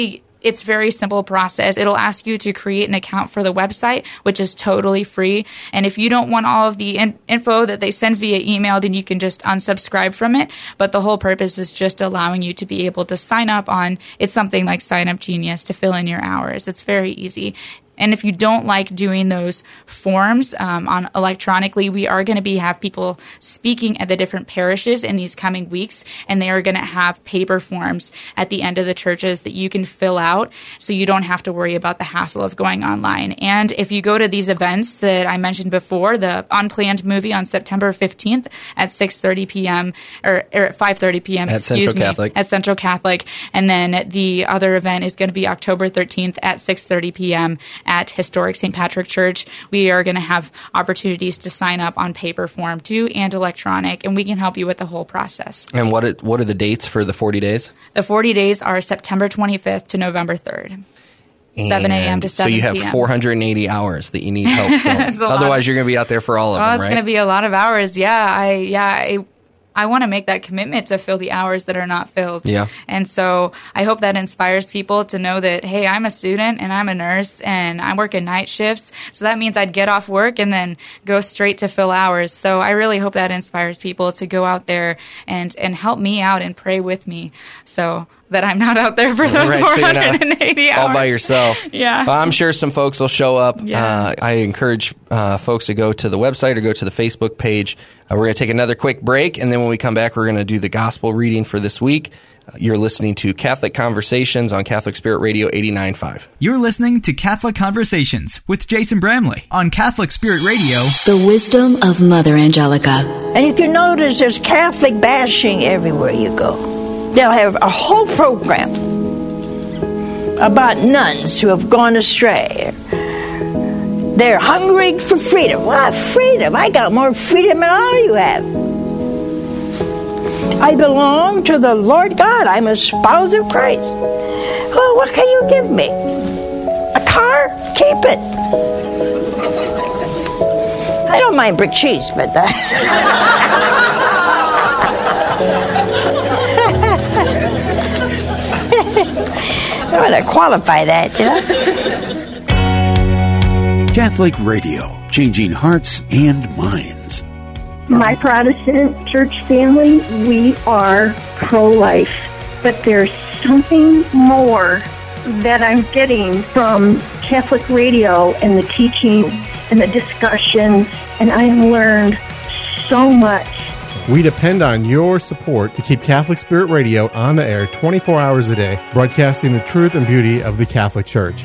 it's very simple process. It'll ask you to create an account for the website, which is totally free. And if you don't want all of the in- info that they send via email, then you can just unsubscribe from it. But the whole purpose is just allowing you to be able to sign up on, it's something like Sign Up Genius to fill in your hours. It's very easy. And if you don't like doing those forms um, on electronically, we are going to be have people speaking at the different parishes in these coming weeks, and they are going to have paper forms at the end of the churches that you can fill out, so you don't have to worry about the hassle of going online. And if you go to these events that I mentioned before, the Unplanned movie on September fifteenth at six thirty p.m. or, or at five thirty p.m. At excuse Central me, Catholic. At Central Catholic, and then the other event is going to be October thirteenth at six thirty p.m. at Historic Saint Patrick Church. We are going to have opportunities to sign up on paper form too and electronic, and we can help you with the whole process. And what are, what are the dates for the forty days? The forty days are September twenty-fifth to November third. seven a.m. to seven p.m. So you have four hundred eighty hours that you need help filling. Otherwise, you're going to be out there for all of oh, them, it's right? going to be a lot of hours. Yeah, I yeah, I, I want to make that commitment to fill the hours that are not filled. Yeah. And so I hope that inspires people to know that, hey, I'm a student and I'm a nurse and I work in night shifts. So that means I'd get off work and then go straight to fill hours. So I really hope that inspires people to go out there and, and help me out and pray with me. So that I'm not out there for those right, four so hundred eighty all hours. by yourself. Yeah. Well, I'm sure some folks will show up. Yeah. Uh, I encourage uh, folks to go to the website or go to the Facebook page. Uh, we're going to take another quick break, and then when we come back, we're going to do the gospel reading for this week. Uh, you're listening to Catholic Conversations on Catholic Spirit Radio eighty-nine point five. You're listening to Catholic Conversations with Jason Bramley on Catholic Spirit Radio. The wisdom of Mother Angelica. And if you notice, there's Catholic bashing everywhere you go. They'll have a whole program about nuns who have gone astray. They're hungry for freedom. What freedom? I got more freedom than all you have. I belong to the Lord God. I'm a spouse of Christ. Oh, what can you give me? A car? Keep it. I don't mind brick cheese, but uh, I want to qualify that, you know? Catholic Radio, changing hearts and minds. My Protestant church family, we are pro-life, but there's something more that I'm getting from Catholic radio and the teaching and the discussions, and I have learned so much. We depend on your support to keep Catholic Spirit Radio on the air twenty-four hours a day, broadcasting the truth and beauty of the Catholic Church.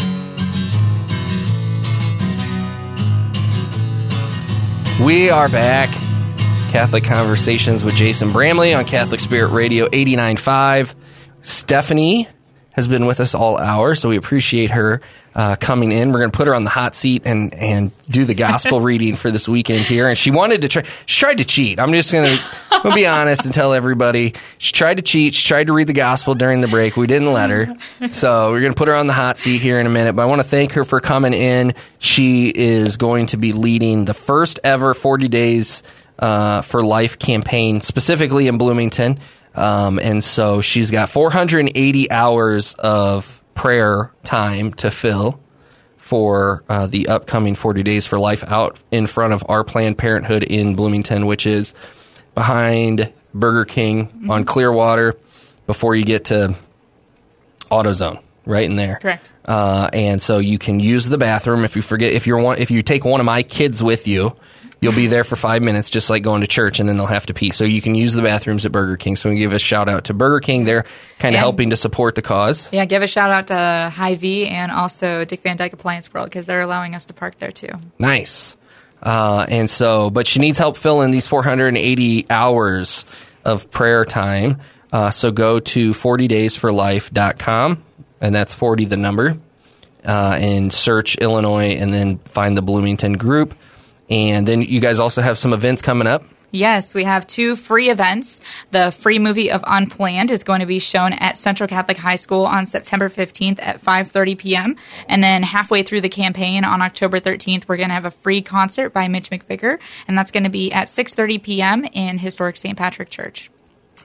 We are back. Catholic Conversations with Jason Bramley on Catholic Spirit Radio eighty-nine point five. Stephanie has been with us all hour, so we appreciate her uh, coming in. We're going to put her on the hot seat and, and do the gospel reading for this weekend here. And she wanted to try, she tried to cheat. I'm just going to be honest and tell everybody. She tried to cheat. She tried to read the gospel during the break. We didn't let her. So we're going to put her on the hot seat here in a minute. But I want to thank her for coming in. She is going to be leading the first ever forty days uh, for Life campaign, specifically in Bloomington. Um, and so she's got four hundred eighty hours of prayer time to fill for uh, the upcoming forty Days for Life out in front of our Planned Parenthood in Bloomington, which is behind Burger King mm-hmm. on Clearwater before you get to AutoZone, right in there. Correct. Uh, and so you can use the bathroom if you forget if you're one, if you take one of my kids with you. You'll be there for five minutes, just like going to church, and then they'll have to pee. So you can use the bathrooms at Burger King. So we give a shout out to Burger King. They're kind of yeah. helping to support the cause. Yeah, give a shout out to Hy-Vee and also Dick Van Dyke Appliance World because they're allowing us to park there too. Nice. Uh, and so, but she needs help filling these four hundred eighty hours of prayer time. Uh, so go to forty days for life dot com, and that's forty the number, uh, and search Illinois, and then find the Bloomington group. And then you guys also have some events coming up. Yes, we have two free events. The free movie of Unplanned is going to be shown at Central Catholic High School on September fifteenth at five thirty p.m. And then halfway through the campaign on October thirteenth, we're going to have a free concert by Mitch McVicker, and that's going to be at six thirty p.m. in Historic Saint Patrick Church.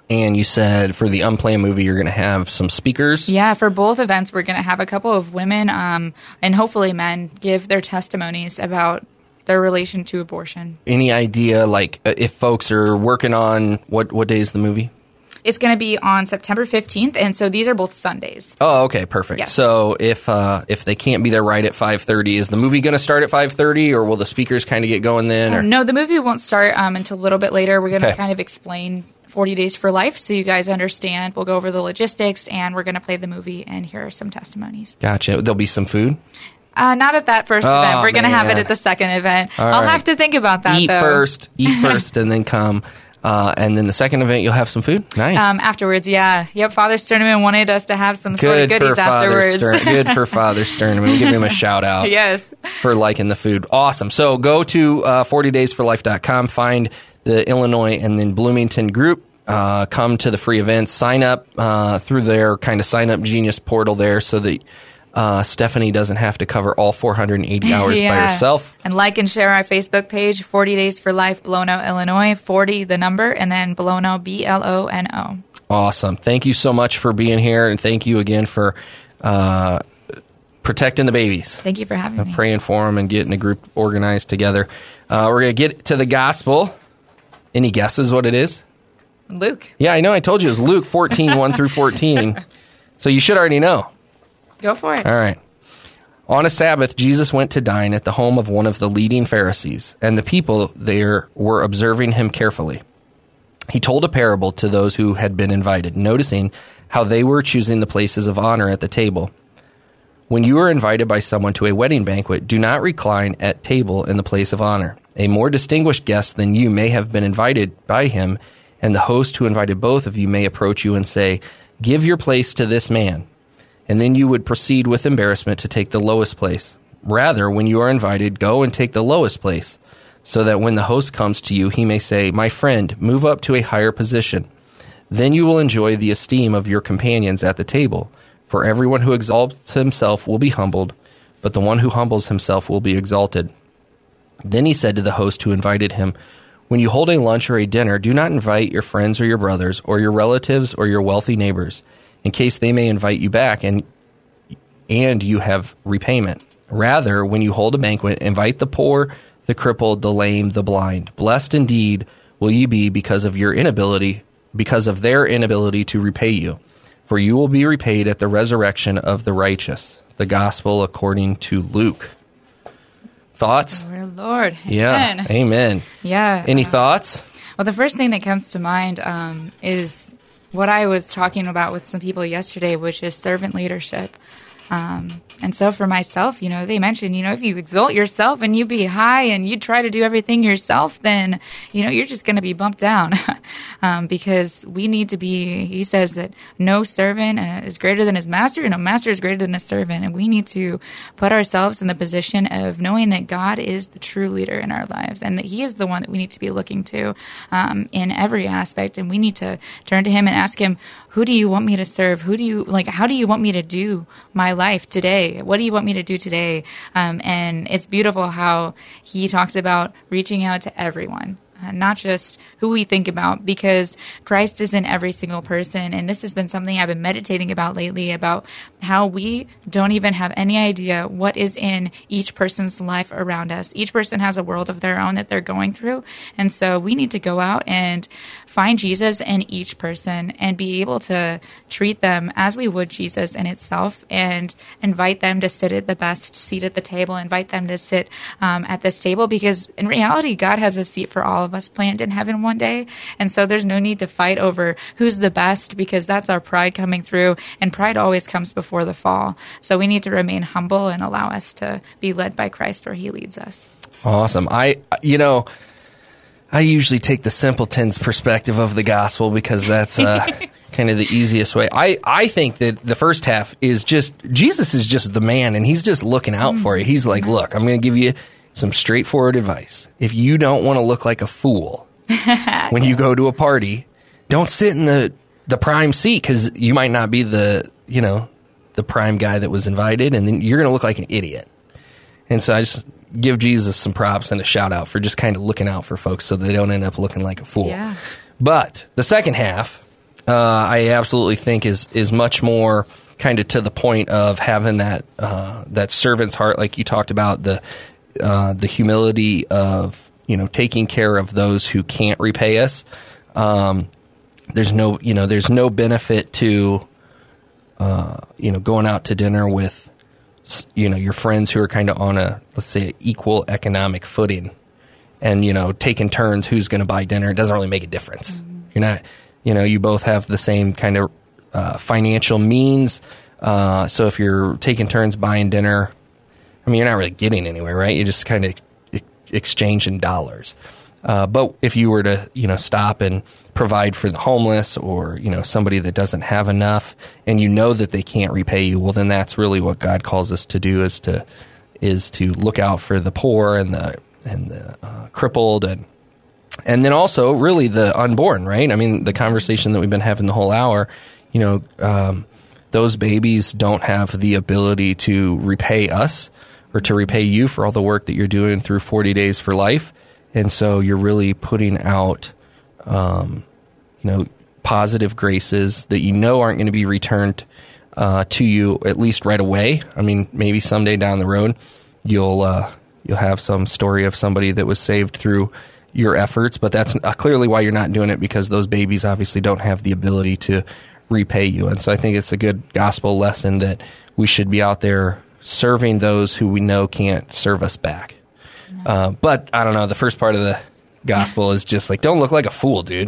And you said for the Unplanned movie, you're going to have some speakers. Yeah, for both events, we're going to have a couple of women um, and hopefully men give their testimonies about their relation to abortion. Any idea, like, if folks are working on, what, what day is the movie? It's going to be on September fifteenth, and so these are both Sundays. Oh, okay, perfect. Yes. So if uh, if they can't be there right at five thirty, is the movie going to start at five thirty, or will the speakers kind of get going then? Or? Um, no, the movie won't start um, until a little bit later. We're going to Okay. kind of explain forty Days for Life so you guys understand. We'll go over the logistics, and we're going to play the movie and hear some testimonies. Gotcha. There'll be some food? Uh, not at that first Oh, event. We're going to have man. it at the second event. All I'll right. have to think about that, Eat though. first, eat first, and then come. Uh, and then the second event, you'll have some food? Nice. Um, afterwards, yeah. Yep, Father Sternman wanted us to have some sort of Good goodies for Father afterwards. Stern. Good for Father Sternman. Give him a shout out. Yes. For liking the food. Awesome. So go to uh, forty days for life dot com, find the Illinois and then Bloomington group. Uh, come to the free events. Sign up uh, through their kind of sign up genius portal there so that uh, Stephanie doesn't have to cover all four hundred eighty hours by Yeah. herself. And like and share our Facebook page, forty Days for Life, Blono, Illinois. forty, the number, and then Blono, B L O N O. Awesome. Thank you so much for being here, and thank you again for uh, protecting the babies. Thank you for having Uh, me. praying for them and getting a group organized together. Uh, we're going to get to the gospel. Any guesses what it is? Luke, Yeah, I know. I told you it was Luke fourteen, one through fourteen. So you should already know. go for it. All right. On a Sabbath, Jesus went to dine at the home of one of the leading Pharisees, and the people there were observing him carefully. He told a parable to those who had been invited, noticing how they were choosing the places of honor at the table. When you are invited by someone to a wedding banquet, do not recline at table in the place of honor. A more distinguished guest than you may have been invited by him, and the host who invited both of you may approach you and say, "Give your place to this man." And then you would proceed with embarrassment to take the lowest place. Rather, when you are invited, go and take the lowest place, so that when the host comes to you, he may say, "My friend, move up to a higher position." Then you will enjoy the esteem of your companions at the table. For everyone who exalts himself will be humbled, but the one who humbles himself will be exalted. Then he said to the host who invited him, "When you hold a lunch or a dinner, do not invite your friends or your brothers or your relatives or your wealthy neighbors, in case they may invite you back and and you have repayment. Rather, when you hold a banquet, invite the poor, the crippled, the lame, the blind. Blessed indeed will you be because of your inability, because of their inability to repay you. For you will be repaid at the resurrection of the righteous." The gospel according to Luke. Thoughts? Lord, Lord. Yeah. Amen. Amen. Yeah. Any uh, thoughts? Well, the first thing that comes to mind um, is what I was talking about with some people yesterday, which is servant leadership. Um, and so for myself, you know, they mentioned, you know, if you exalt yourself and you be high and you try to do everything yourself, then, you know, you're just going to be bumped down um, because we need to be, he says that no servant uh, is greater than his master and no master is greater than a servant. And we need to put ourselves in the position of knowing that God is the true leader in our lives and that he is the one that we need to be looking to um, in every aspect. And we need to turn to him and ask him, who do you want me to serve? Who do you, like, how do you want me to do my life today? What do you want me to do today? Um, and it's beautiful how he talks about reaching out to everyone. Uh, not just who we think about, because Christ is in every single person. And this has been something I've been meditating about lately, about how we don't even have any idea what is in each person's life around us. Each person has a world of their own that they're going through. And so we need to go out and find Jesus in each person and be able to treat them as we would Jesus in itself, and invite them to sit at the best seat at the table, invite them to sit um, at this table, because in reality, God has a seat for all of us planned in heaven one day. And so there's no need to fight over who's the best, because that's our pride coming through, and pride always comes before the fall. So we need to remain humble and allow us to be led by Christ where he leads us. Awesome. I, you know, I usually take the simpleton's perspective of the gospel because that's uh, kind of the easiest way. I, I think that the first half is just, Jesus is just the man, and he's just looking out for you. He's like, look, I'm going to give you some straightforward advice. If you don't want to look like a fool when you go to a party, don't sit in the, the prime seat, because you might not be the, you know, the prime guy that was invited, and then you're going to look like an idiot. And so I just give Jesus some props and a shout out for just kind of looking out for folks so they don't end up looking like a fool. Yeah. But the second half uh, I absolutely think is is much more kind of to the point of having that uh, that servant's heart, like you talked about, the uh, the humility of, you know, taking care of those who can't repay us. Um, there's no, you know, there's no benefit to, uh, you know, going out to dinner with, you know, your friends who are kind of on a, let's say, equal economic footing, and, you know, taking turns who's going to buy dinner. It doesn't really make a difference. Mm-hmm. You're not, you know, you both have the same kind of uh, financial means. Uh, so if you're taking turns buying dinner, I mean, you're not really getting anywhere, right? You're just kind of exchanging dollars. Uh, but if you were to, you know, stop and provide for the homeless, or, you know, somebody that doesn't have enough, and you know that they can't repay you, well, then that's really what God calls us to do, is to is to look out for the poor and the and the uh, crippled, and and then also really the unborn, right? I mean, the conversation that we've been having the whole hour, you know, um, those babies don't have the ability to repay us or to repay you for all the work that you're doing through forty days for Life. And so you're really putting out, um, you know, positive graces that you know aren't going to be returned uh, to you, at least right away. I mean, maybe someday down the road, you'll uh, you'll have some story of somebody that was saved through your efforts. But that's uh, clearly why you're not doing it, because those babies obviously don't have the ability to repay you. And so I think it's a good gospel lesson that we should be out there serving those who we know can't serve us back. Uh, but I don't know, the first part of the gospel is just like, don't look like a fool, dude.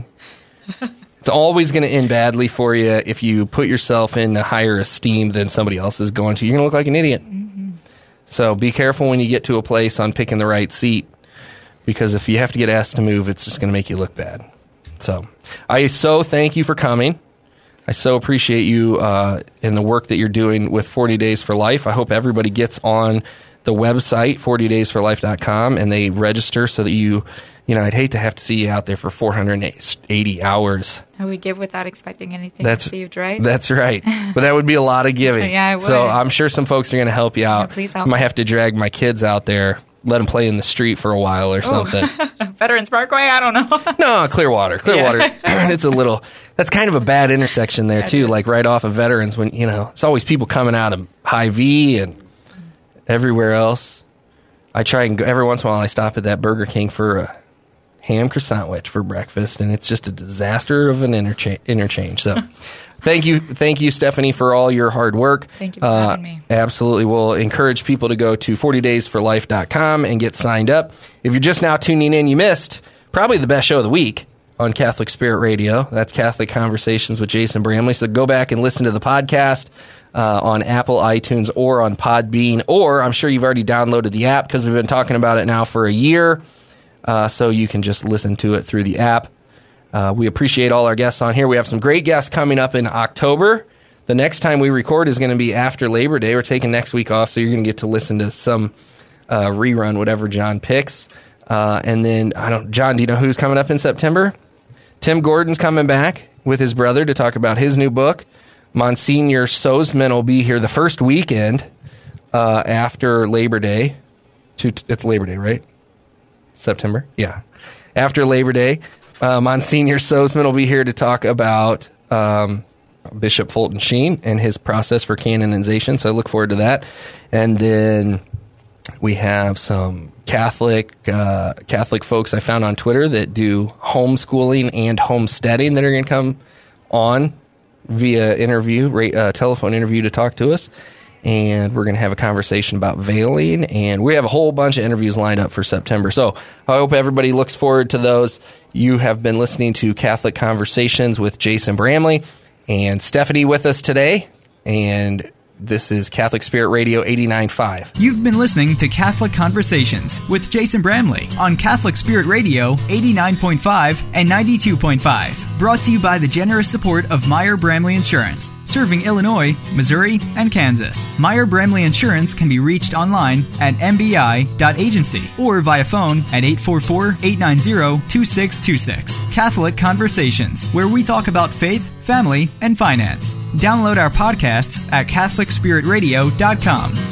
It's always going to end badly for you if you put yourself in a higher esteem than somebody else is going to. You're going to look like an idiot. Mm-hmm. So be careful when you get to a place on picking the right seat, because if you have to get asked to move, it's just going to make you look bad. So I so thank you for coming. I so appreciate you uh, and the work that you're doing with forty days for Life. I hope everybody gets on the website, forty days for life dot com, and they register so that you, you know, I'd hate to have to see you out there for four hundred eighty hours. And we give without expecting anything that's, received, right? That's right. But that would be a lot of giving. Yeah, it would. So I'm sure some folks are going to help you out. Yeah, please help. I might have to drag my kids out there, let them play in the street for a while or something. Oh. Veterans Parkway? I don't know. No, Clearwater. Clearwater. Yeah. It's a little, that's kind of a bad intersection there, That too, is. like right off of Veterans, when, you know, it's always people coming out of Hy-Vee and everywhere else. I try and go, every once in a while I stop at that Burger King for a ham croissant wedge for breakfast, and it's just a disaster of an intercha- interchange. So thank you, thank you, Stephanie, for all your hard work. Thank you for uh, having me. Absolutely. We'll encourage people to go to forty days for life dot com and get signed up. If you're just now tuning in, you missed probably the best show of the week on Catholic Spirit Radio. That's Catholic Conversations with Jason Bramley. So go back and listen to the podcast Uh, on Apple, iTunes, or on Podbean, or I'm sure you've already downloaded the app, because we've been talking about it now for a year, uh, so you can just listen to it through the app. Uh, we appreciate all our guests on here. We have some great guests coming up in October. The next time we record is going to be after Labor Day. We're taking next week off, so you're going to get to listen to some uh, rerun, whatever John picks. Uh, and then, I don't, John, do you know who's coming up in September? Tim Gordon's coming back with his brother to talk about his new book. Monsignor Sozman will be here the first weekend uh, after Labor Day. To, it's Labor Day, right? September? Yeah. After Labor Day, uh, Monsignor Sozman will be here to talk about um, Bishop Fulton Sheen and his process for canonization, so I look forward to that. And then we have some Catholic uh, Catholic folks I found on Twitter that do homeschooling and homesteading that are going to come on via interview, uh, telephone interview to talk to us. And we're going to have a conversation about veiling. And we have a whole bunch of interviews lined up for September. So I hope everybody looks forward to those. You have been listening to Catholic Conversations with Jason Bramley and Stephanie with us today. And this is Catholic Spirit Radio eighty-nine point five. You've been listening to Catholic Conversations with Jason Bramley on Catholic Spirit Radio eighty-nine point five and ninety-two point five. Brought to you by the generous support of Meyer Bramley Insurance, serving Illinois, Missouri, and Kansas. Meyer Bramley Insurance can be reached online at m b i dot agency or via phone at eight four four, eight nine zero, two six two six. Catholic Conversations, where we talk about faith, family, and finance. Download our podcasts at catholic spirit radio dot com.